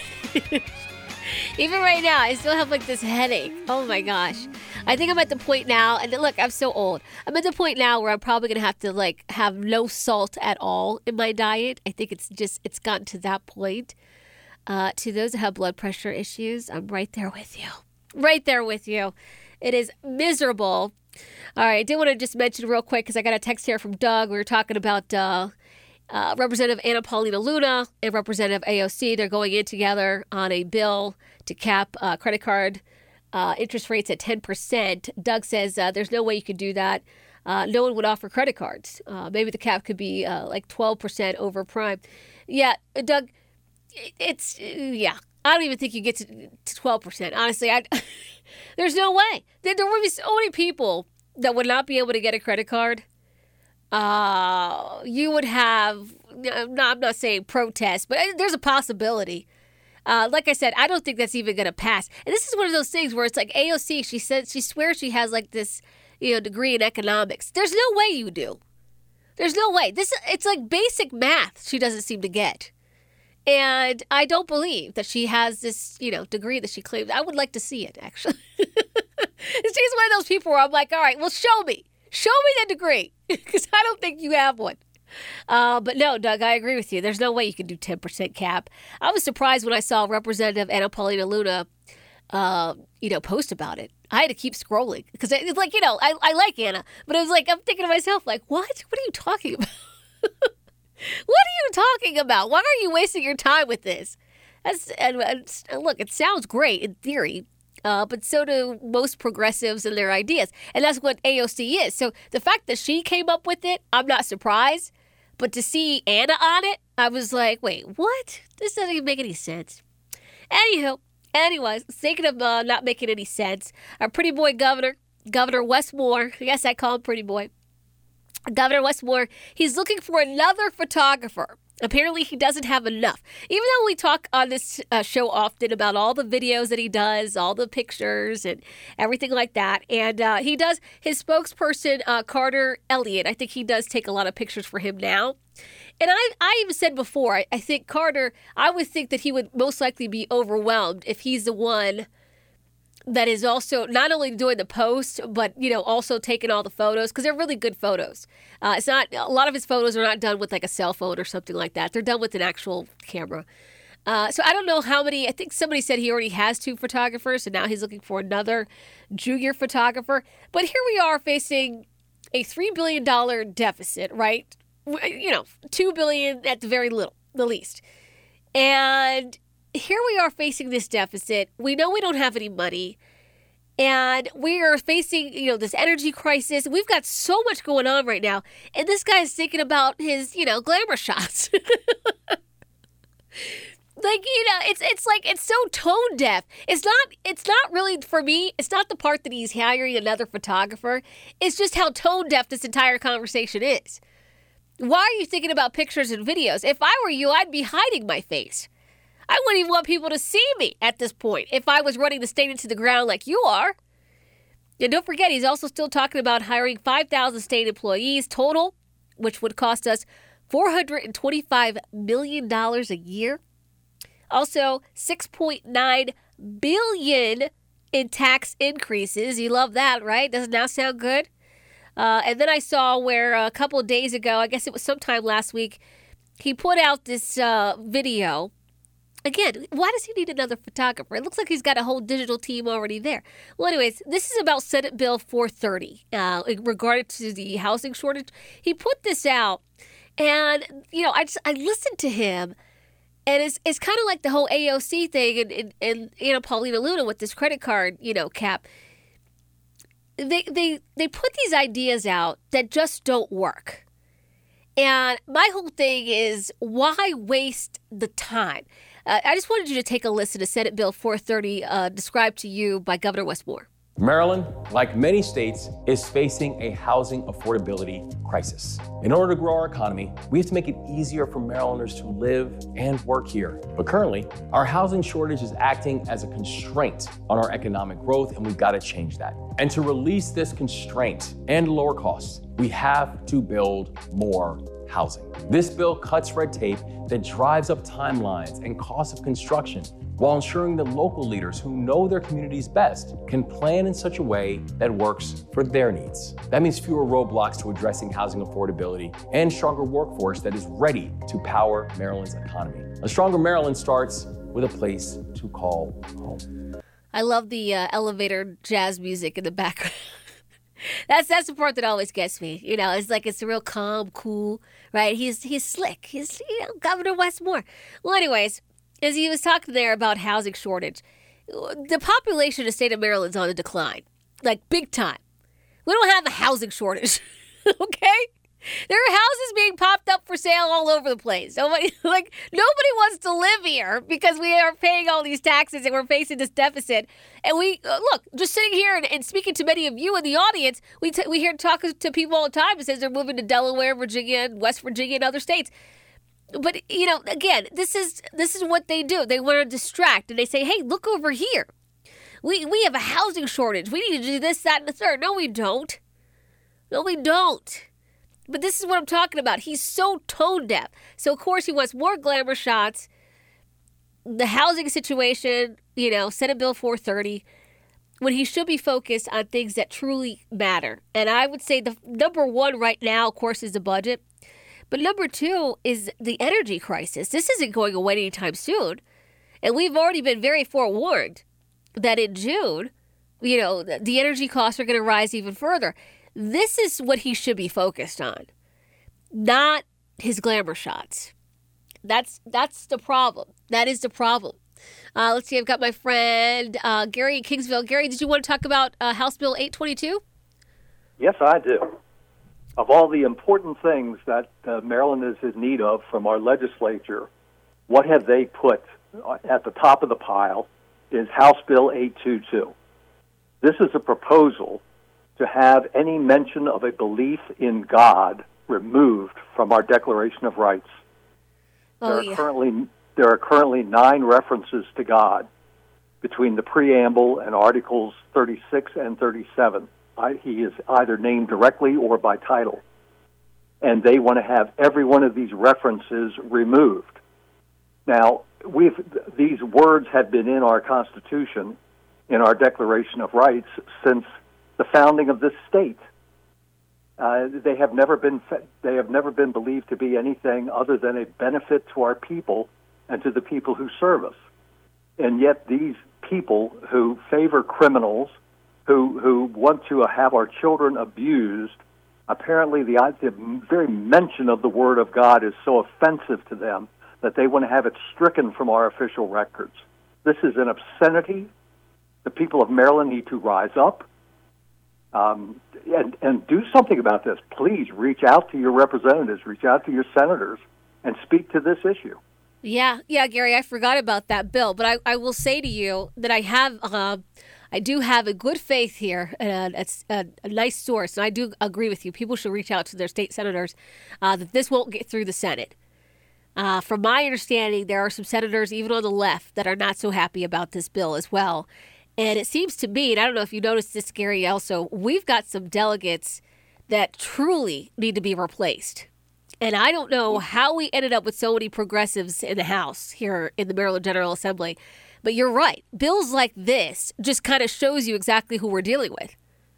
Even right now, I still have like this headache. Oh my gosh. I think I'm at the point now, and look, I'm so old. I'm at the point now where I'm probably going to have to like have no salt at all in my diet. I think it's just, it's gotten to that point. Uh, to those that have blood pressure issues, I'm right there with you. Right there with you. It is miserable. All right, I did want to just mention real quick because I got a text here from Doug. We were talking about uh, uh, Representative Anna Paulina Luna and Representative A O C. They're going in together on a bill to cap uh, credit card uh, interest rates at ten percent. Doug says uh, there's no way you could do that. Uh, no one would offer credit cards. Uh, maybe the cap could be uh, like twelve percent over prime. Yeah, Doug, it's, yeah. I don't even think you get to, to twelve percent. Honestly, I, there's no way. There, there would be so many people that would not be able to get a credit card. Uh, you would have, no, I'm not saying protest, but there's a possibility. Uh, like I said, I don't think that's even going to pass. And this is one of those things where it's like A O C, she said, she swears she has like this, you know, degree in economics. There's no way you do. There's no way. This, it's like basic math she doesn't seem to get. And I don't believe that she has this, you know, degree that she claims. I would like to see it, actually. She's one of those people where I'm like, all right, well, show me. Show me the degree. Because I don't think you have one. Uh, but no, Doug, I agree with you. There's no way you can do ten percent cap. I was surprised when I saw Representative Anna Paulina Luna, uh, you know, post about it. I had to keep scrolling. Because it's like, you know, I, I like Anna. But it was like, I'm thinking to myself, like, what? What are you talking about? What are you talking about? Why are you wasting your time with this? That's, and, and look, it sounds great in theory, uh, but so do most progressives and their ideas. And that's what A O C is. So the fact that she came up with it, I'm not surprised. But to see Anna on it, I was like, wait, what? This doesn't even make any sense. Anywho, anyways, thinking of uh, not making any sense, our pretty boy governor, Governor Wes Moore, yes, I call him pretty boy, Governor Wes Moore, he's looking for another photographer. Apparently, he doesn't have enough. Even though we talk on this uh, show often about all the videos that he does, all the pictures and everything like that. And uh, he does, his spokesperson, uh, Carter Elliott, I think he does take a lot of pictures for him now. And I, I even said before, I, I think Carter, I would think that he would most likely be overwhelmed if he's the one that is also not only doing the post, but, you know, also taking all the photos, because they're really good photos. Uh, it's not, a lot of his photos are not done with like a cell phone or something like that. They're done with an actual camera. Uh, so I don't know how many, I think somebody said he already has two photographers, and now he's looking for another junior photographer. But here we are facing a three billion dollars deficit, right? You know, two billion dollars at the very little, the least. And here we are facing this deficit. We know we don't have any money. And we are facing, you know, this energy crisis. We've got so much going on right now. And this guy is thinking about his, you know, glamour shots. Like, you know, it's it's like, it's so tone deaf. It's not, it's not really, for me, it's not the part that he's hiring another photographer. It's just how tone deaf this entire conversation is. Why are you thinking about pictures and videos? If I were you, I'd be hiding my face. I wouldn't even want people to see me at this point if I was running the state into the ground like you are. And don't forget, he's also still talking about hiring five thousand state employees total. which would cost us four hundred twenty-five million dollars a year. Also, six point nine billion dollars in tax increases. You love that, right? Doesn't that sound good? Uh, and then I saw where a couple of days ago, I guess it was sometime last week, he put out this uh, video. Again, why does he need another photographer? It looks like he's got a whole digital team already there. Well, anyways, this is about Senate Bill four thirty uh, regarding to the housing shortage. He put this out, and, you know, I just, I listened to him. And it's it's kind of like the whole A O C thing and, and, and Anna Paulina Luna with this credit card, you know, cap. They, they, they put these ideas out that just don't work. And my whole thing is, why waste the time? Uh, I just wanted you to take a listen to Senate Bill four thirty uh, described to you by Governor Wes Moore. Maryland, like many states, is facing a housing affordability crisis. In order to grow our economy, we have to make it easier for Marylanders to live and work here. But currently, our housing shortage is acting as a constraint on our economic growth, and we've got to change that. And to release this constraint and lower costs, we have to build more housing. This bill cuts red tape that drives up timelines and costs of construction, while ensuring that local leaders who know their communities best can plan in such a way that works for their needs. That means fewer roadblocks to addressing housing affordability and stronger workforce that is ready to power Maryland's economy. A stronger Maryland starts with a place to call home. I love the uh, elevator jazz music in the background. That's that's the part that always gets me. You know, it's like it's real calm, cool, right? He's he's slick. He's, you know, Governor Wes Moore. Well, anyways, as he was talking there about housing shortage, the population of the state of Maryland's on a decline, like big time. We don't have a housing shortage, okay? There are houses being popped up for sale all over the place. Nobody, like, nobody wants to live here because we are paying all these taxes and we're facing this deficit. And we, uh, look, just sitting here and, and speaking to many of you in the audience, we t- we hear talk to people all the time that says they're moving to Delaware, Virginia, and West Virginia, and other states. But, you know, again, this is this is what they do. They want to distract, and they say, hey, look over here. We we have a housing shortage. We need to do this, that, and the third. No, we don't. No, we don't. But this is what I'm talking about. He's so tone deaf. So, of course, he wants more glamour shots. The housing situation, you know, Senate Bill four thirty, when he should be focused on things that truly matter. And I would say the number one right now, of course, is the budget. But number two is the energy crisis. This isn't going away anytime soon. And we've already been very forewarned that in June, you know, the energy costs are going to rise even further. This is what he should be focused on, not his glamour shots. That's that's the problem. That is the problem. Uh, let's see. I've got my friend uh, Gary in Kingsville. Gary, did you want to talk about uh, House Bill eight twenty-two? Yes, I do. Of all the important things that uh, Maryland is in need of from our legislature, what have they put at the top of the pile is House Bill eight twenty-two. This is a proposal to have any mention of a belief in God removed from our Declaration of Rights. Oh, there are yeah. currently there are currently nine references to God between the preamble and Articles thirty-six and thirty-seven. I, he is either named directly or by title. And they want to have every one of these references removed. Now, we've these words have been in our Constitution, in our Declaration of Rights, since the founding of this state. Uh, they have never been they have never been believed to be anything other than a benefit to our people and to the people who serve us. And yet these people who favor criminals, who who want to have our children abused, apparently the, the very mention of the Word of God is so offensive to them that they want to have it stricken from our official records. This is an obscenity. The people of Maryland need to rise up. Um, and, and do something about this. Please reach out to your representatives, reach out to your senators, and speak to this issue. Yeah, yeah, Gary, I forgot about that bill, but I, I will say to you that I have, uh, I do have a good faith here, and it's a, a nice source, and I do agree with you. People should reach out to their state senators uh, that this won't get through the Senate. Uh, from my understanding, there are some senators, even on the left, that are not so happy about this bill as well. And it seems to me, and I don't know if you noticed this, Gary, also, we've got some delegates that truly need to be replaced. And I don't know how we ended up with so many progressives in the House here in the Maryland General Assembly. But you're right. Bills like this just kind of shows you exactly who we're dealing with.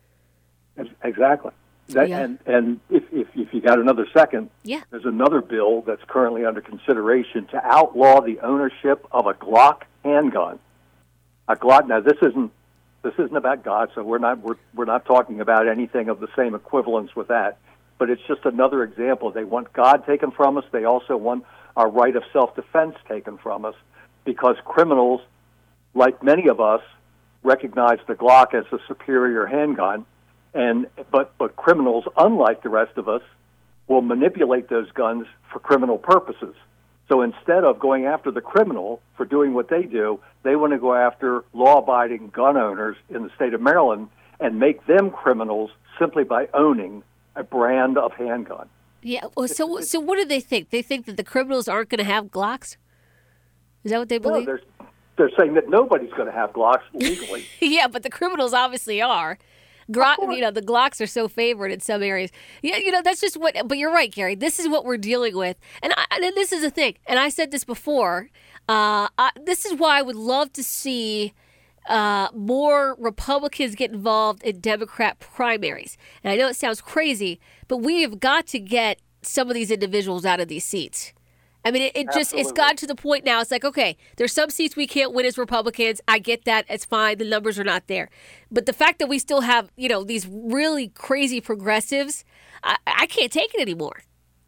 Exactly. That, Yeah. And, and if, if, if you got another second, Yeah. there's another bill that's currently under consideration to outlaw the ownership of a Glock handgun. A Glock. Now, this isn't this isn't about God, so we're not we're we're not talking about anything of the same equivalence with that. But it's just another example. They want God taken from us. They also want our right of self-defense taken from us because criminals, like many of us, recognize the Glock as a superior handgun. And but but criminals, unlike the rest of us, will manipulate those guns for criminal purposes. So instead of going after the criminal for doing what they do, they want to go after law-abiding gun owners in the state of Maryland and make them criminals simply by owning a brand of handgun. Yeah. Well, so so what do they think? They think that the criminals aren't going to have Glocks? Is that what they believe? No, they're, they're saying that nobody's going to have Glocks legally. Yeah, but the criminals obviously are. Gro- you know, the Glocks are so favored in some areas. Yeah, you know, that's just what, but you're right, Gary. This is what we're dealing with. And, I, and this is the thing, and I said this before, uh, I, this is why I would love to see uh, more Republicans get involved in Democrat primaries. And I know it sounds crazy, but we have got to get some of these individuals out of these seats. I mean, it, it just, it's gotten to the point now, it's like, okay, there's some seats we can't win as Republicans. I get that. It's fine. The numbers are not there. But the fact that we still have, you know, these really crazy progressives, I, I can't take it anymore.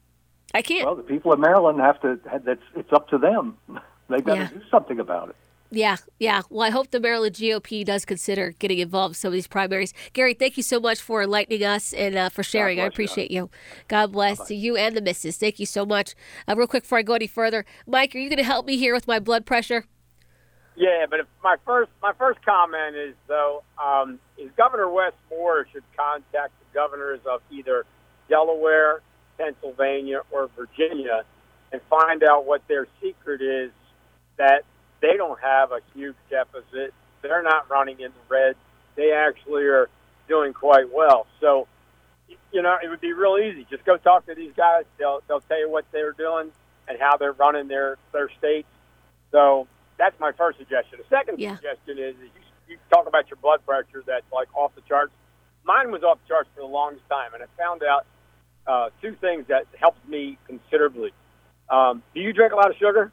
I can't. Well, the people of Maryland have to, that's, it's up to them. They've got Yeah. to do something about it. Yeah, yeah. Well, I hope the Maryland G O P does consider getting involved in some of these primaries. Gary, thank you so much for enlightening us and uh, for sharing. I appreciate you. God bless Bye-bye. to you and the missus. Thank you so much. Uh, real quick before I go any further, Mike, are you going to help me here with my blood pressure? Yeah, but if my first my first comment is though, um, is Governor Wes Moore should contact the governors of either Delaware, Pennsylvania, or Virginia, and find out what their secret is that they don't have a huge deficit. They're not running in the red. They actually are doing quite well. So, you know, it would be real easy. Just go talk to these guys. They'll they'll tell you what they're doing and how they're running their, their states. So that's my first suggestion. The second Yeah. suggestion is, is you, you talk about your blood pressure that's like off the charts. Mine was off the charts for the longest time, and I found out uh, two things that helped me considerably. Um, do you drink a lot of sugar?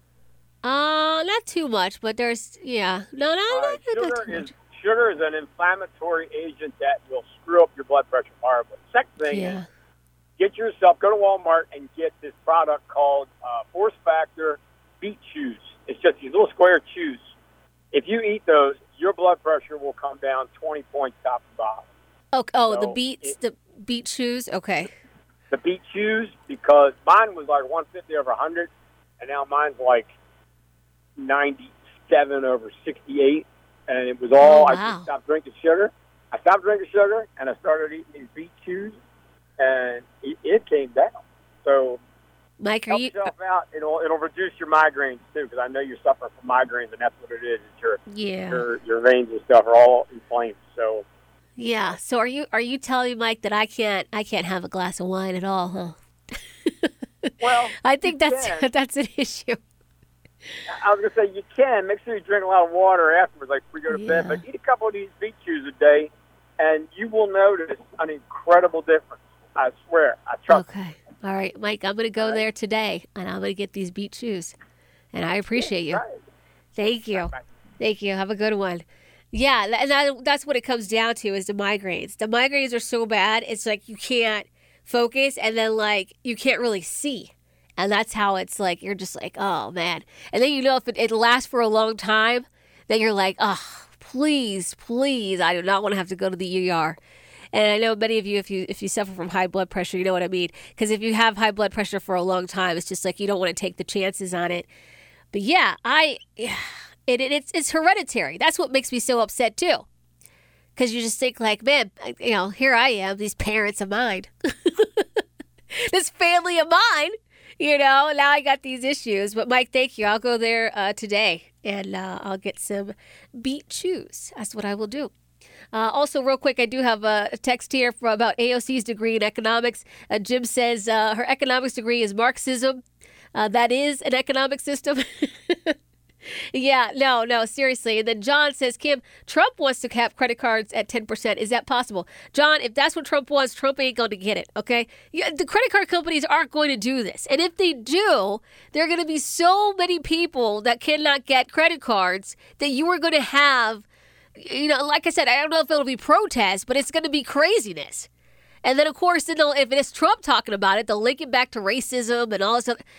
Uh, not too much, but there's, yeah. No, no, Uh, not, not sugar too is much. sugar is an inflammatory agent that will screw up your blood pressure horribly. Second thing Yeah. is get yourself, go to Walmart and get this product called uh, Force Factor Beet Chews. It's just these little square chews. If you eat those, your blood pressure will come down twenty points top to bottom. Oh, oh the So beets, it- the beet shoes? Okay. The Beet Chews, because mine was like one fifty over one hundred, and now mine's like ninety-seven over sixty-eight, and it was all, Oh, I wow. just stopped drinking sugar. I stopped drinking sugar, and I started eating these Beet Chews, and it, it came down. So Mike, are help you, yourself out. It'll, it'll reduce your migraines, too, because I know you're suffering from migraines, and that's what it is. It's your, Yeah. your, your veins and stuff are all inflamed. So yeah. So are you, are you telling me, Mike, that I can't, I can't have a glass of wine at all, huh? Well, I think you that's, can. that's an issue. I was going to say, you can. Make sure you drink a lot of water afterwards, like before you go to Yeah. bed. But eat a couple of these Beet Chews a day, and you will notice an incredible difference. I swear. I trust Okay. All right, Mike, I'm going to go there today, and I'm going to get these beet shoes. And I appreciate you. Thank you. Thank you. Have a good one. Yeah, and that, that's what it comes down to is the migraines. The migraines are so bad, it's like you can't focus, and then, like, you can't really see. And that's how it's like, you're just like, oh, man. And then you know if it, it lasts for a long time, then you're like, oh, please, please, I do not want to have to go to the E R. And I know many of you, if you if you suffer from high blood pressure, you know what I mean. Because if you have high blood pressure for a long time, it's just like you don't want to take the chances on it. But yeah, I yeah, it, it it's it's hereditary. That's what makes me so upset too. Because you just think like, man, I- you know, here I am, these parents of mine, this family of mine. You know, now I got these issues. But Mike, thank you. I'll go there uh, today, and uh, I'll get some beet chews. That's what I will do. Uh, also, real quick, I do have a text here for about A O C's degree in economics. Uh, Jim says uh, her economics degree is Marxism. Uh, that is an economic system. Yeah, no, no, seriously. And then John says, Kim, Trump wants to cap credit cards at ten percent. Is that possible? John, if that's what Trump wants, Trump ain't going to get it, okay? Yeah, the credit card companies aren't going to do this. And if they do, there are going to be so many people that cannot get credit cards that you are going to have, you know, like I said, I don't know if it'll be protests, but it's going to be craziness. And then, of course, then if it's Trump talking about it, they'll link it back to racism and all this other.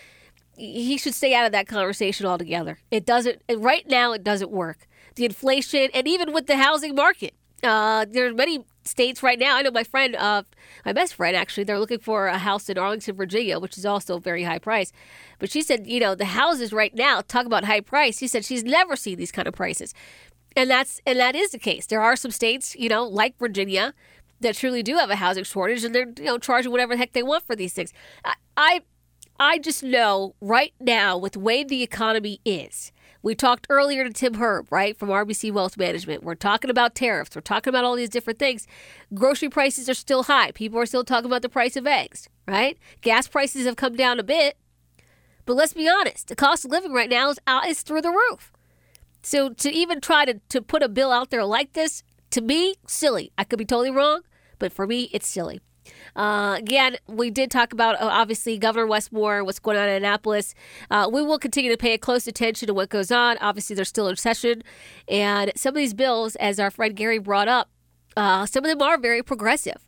He should stay out of that conversation altogether. It doesn't, right now, it doesn't work. The inflation, and even with the housing market, uh, there are many states right now. I know my friend, uh, my best friend, actually, they're looking for a house in Arlington, Virginia, which is also very high price. But she said, you know, the houses right now, talk about high price. She said she's never seen these kind of prices. And that's, and that is the case. There are some states, you know, like Virginia, that truly do have a housing shortage, and they're, you know, charging whatever the heck they want for these things. I, I I just know right now with the way the economy is, we talked earlier to Tim Herb, right, from R B C Wealth Management. We're talking about tariffs. We're talking about all these different things. Grocery prices are still high. People are still talking about the price of eggs, right? Gas prices have come down a bit. But let's be honest, the cost of living right now is, uh, is through the roof. So to even try to, to put a bill out there like this, to me, silly. I could be totally wrong, but for me, it's silly. Uh, again, we did talk about, uh, obviously, Governor Wes Moore, what's going on in Annapolis. Uh, we will continue to pay close attention to what goes on. Obviously, they're still in session. And some of these bills, as our friend Gary brought up, uh, some of them are very progressive.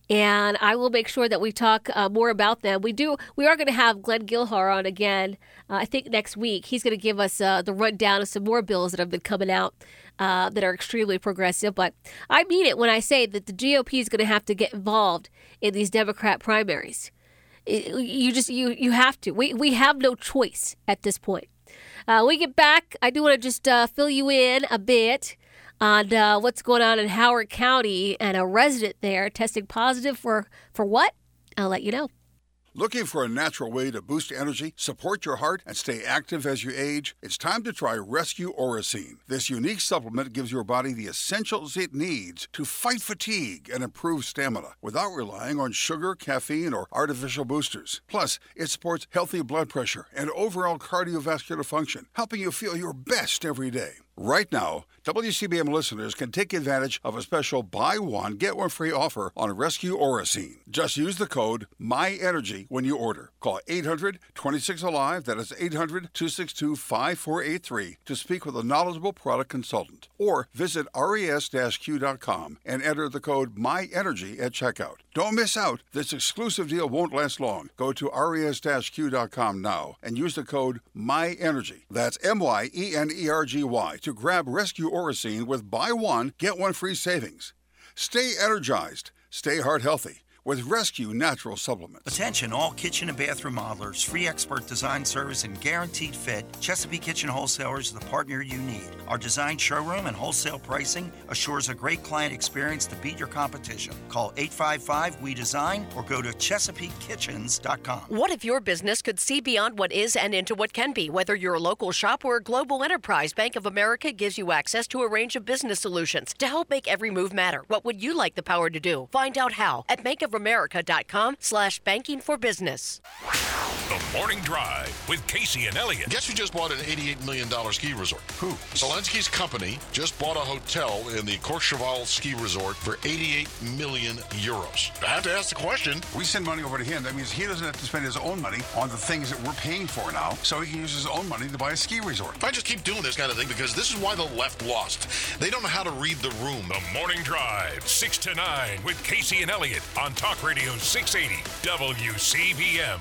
And I will make sure that we talk uh, more about them. We do. We are going to have Glenn Gilhar on again, uh, I think next week. He's going to give us uh, the rundown of some more bills that have been coming out uh, that are extremely progressive. But I mean it when I say that the G O P is going to have to get involved in these Democrat primaries. It, you just you you have to. We we have no choice at this point. Uh, we get back. I do want to just uh, fill you in a bit on uh, what's going on in Howard County and a resident there testing positive for, for what? I'll let you know. Looking for a natural way to boost energy, support your heart, and stay active as you age? It's time to try Rescue Oracene. This unique supplement gives your body the essentials it needs to fight fatigue and improve stamina without relying on sugar, caffeine, or artificial boosters. Plus, it supports healthy blood pressure and overall cardiovascular function, helping you feel your best every day. Right now, W C B M listeners can take advantage of a special buy one, get one free offer on Rescue Oracene. Just use the code MyEnergy when you order. Call eight hundred, twenty-six, alive, that is eight hundred, two six two, five four eight three, to speak with a knowledgeable product consultant. Or visit res q dot com and enter the code MyEnergy at checkout. Don't miss out. This exclusive deal won't last long. Go to res q dot com now and use the code MyEnergy. That's M Y E N E R G Y to grab Rescue Oracene with buy one, get one free savings. Stay energized. Stay heart healthy with Rescue Natural Supplements. Attention all kitchen and bathroom modelers, free expert design service and guaranteed fit. Chesapeake Kitchen Wholesalers is the partner you need. Our design showroom and wholesale pricing assures a great client experience to beat your competition. Call eight five five, W E design or go to chesapeake kitchens dot com. What if your business could see beyond what is and into what can be? Whether you're a local shop or a global enterprise, Bank of America gives you access to a range of business solutions to help make every move matter. What would you like the power to do? Find out how at Bank of America.com slash banking for business. The Morning Drive with Casey and Elliott. Guess who just bought an eighty-eight million dollars ski resort? Who? Zelensky's company just bought a hotel in the Courchevel ski resort for eighty-eight million euros. I have to ask the question. We send money over to him. That means he doesn't have to spend his own money on the things that we're paying for now, so he can use his own money to buy a ski resort. If I just keep doing this kind of thing, because this is why the left lost. They don't know how to read the room. The Morning Drive, six to nine with Casey and Elliott on Talk Radio six eighty W C B M.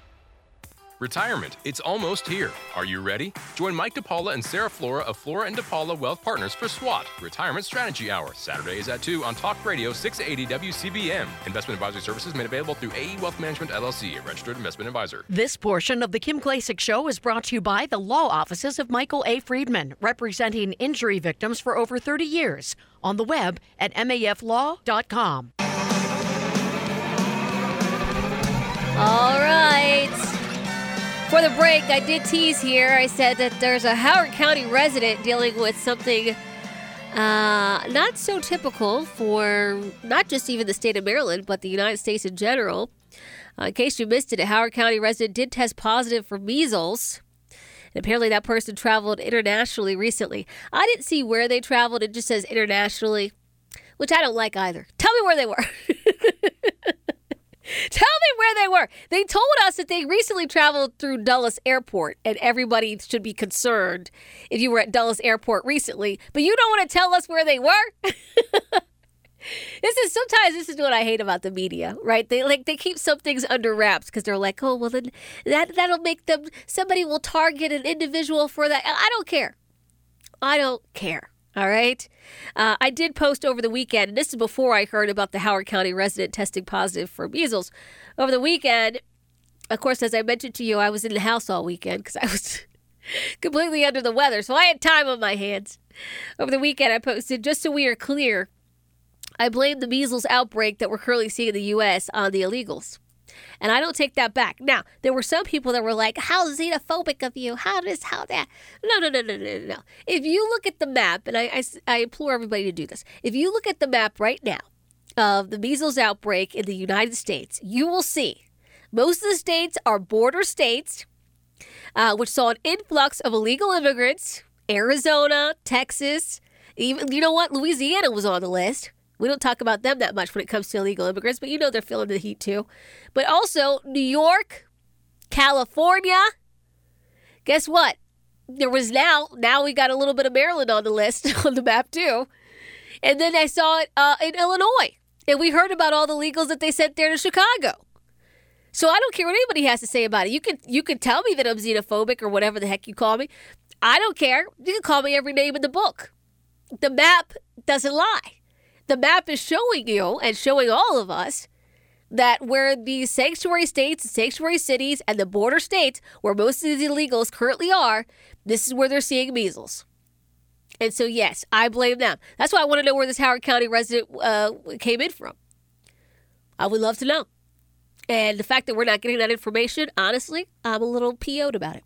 Retirement, it's almost here. Are you ready? Join Mike DePaula and Sarah Flora of Flora and DePaula Wealth Partners for SWAT, Retirement Strategy Hour, Saturdays at two on Talk Radio six eighty W C B M. Investment advisory services made available through A E Wealth Management, L L C, a registered investment advisor. This portion of the Kim Klacik Show is brought to you by the law offices of Michael A. Friedman, representing injury victims for over thirty years. On the web at M A F law dot com. All right. For the break, I did tease here. I said that there's a Howard County resident dealing with something Uh, not so typical for not just even the state of Maryland, but the United States in general. Uh, in case you missed it, a Howard County resident did test positive for measles. And apparently that person traveled internationally recently. I didn't see where they traveled. It just says internationally, which I don't like either. Tell me where they were. Tell me where they were. They told us that they recently traveled through Dulles Airport, and everybody should be concerned if you were at Dulles Airport recently. But you don't want to tell us where they were? This is sometimes this is what I hate about the media, right? They like they keep some things under wraps because they're like, oh, well, then that that'll make them. Somebody will target an individual for that. I don't care. I don't care. All right. Uh, I did post over the weekend, and this is before I heard about the Howard County resident testing positive for measles. Over the weekend, of course, as I mentioned to you, I was in the house all weekend because I was completely under the weather, so I had time on my hands. Over the weekend, I posted, just so we are clear, I blame the measles outbreak that we're currently seeing in the U S on the illegals. And I don't take that back. Now, there were some people that were like, how xenophobic of you. How this, how that. No, no, no, no, no, no. If you look at the map, and I, I, I implore everybody to do this. If you look at the map right now of the measles outbreak in the United States, you will see most of the states are border states, uh, which saw an influx of illegal immigrants. Arizona, Texas, even, you know what? Louisiana was on the list. We don't talk about them that much when it comes to illegal immigrants, but you know they're feeling the heat too. But also New York, California. Guess what? There was now, now we got a little bit of Maryland on the list on the map too. And then I saw it uh, in Illinois. And we heard about all the illegals that they sent there to Chicago. So I don't care what anybody has to say about it. You can, you can tell me that I'm xenophobic or whatever the heck you call me. I don't care. You can call me every name in the book. The map doesn't lie. The map is showing you and showing all of us that where these sanctuary states, sanctuary cities, and the border states where most of these illegals currently are, this is where they're seeing measles. And so, yes, I blame them. That's why I want to know where this Howard County resident uh, came in from. I would love to know. And the fact that we're not getting that information, honestly, I'm a little P O'd about it.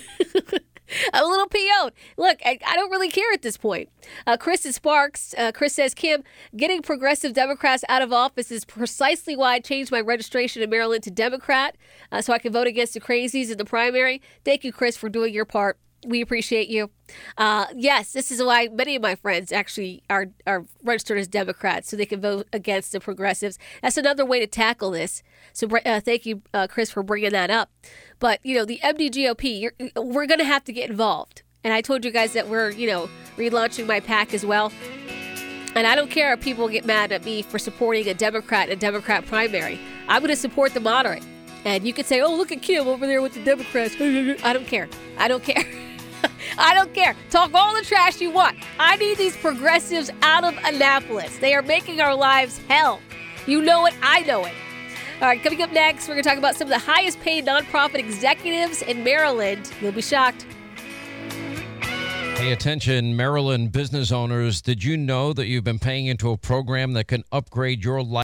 I'm a little P O'd. Look, I, I don't really care at this point. Uh, Chris and Sparks, uh, Chris says, Kim, getting progressive Democrats out of office is precisely why I changed my registration in Maryland to Democrat, uh, so I can vote against the crazies in the primary. Thank you, Chris, for doing your part. We appreciate you. Uh, yes, this is why many of my friends actually are, are registered as Democrats, so they can vote against the progressives. That's another way to tackle this. So uh, thank you, uh, Chris, for bringing that up. But, you know, the M D G O P, you're, we're going to have to get involved. And I told you guys that we're, you know, relaunching my PAC as well. And I don't care if people get mad at me for supporting a Democrat in a Democrat primary. I'm going to support the moderate. And you could say, oh, look at Kim over there with the Democrats. I don't care. I don't care. I don't care. Talk all the trash you want. I need these progressives out of Annapolis. They are making our lives hell. You know it. I know it. All right, coming up next, we're going to talk about some of the highest paid nonprofit executives in Maryland. You'll be shocked. Pay attention, Maryland business owners. Did you know that you've been paying into a program that can upgrade your life?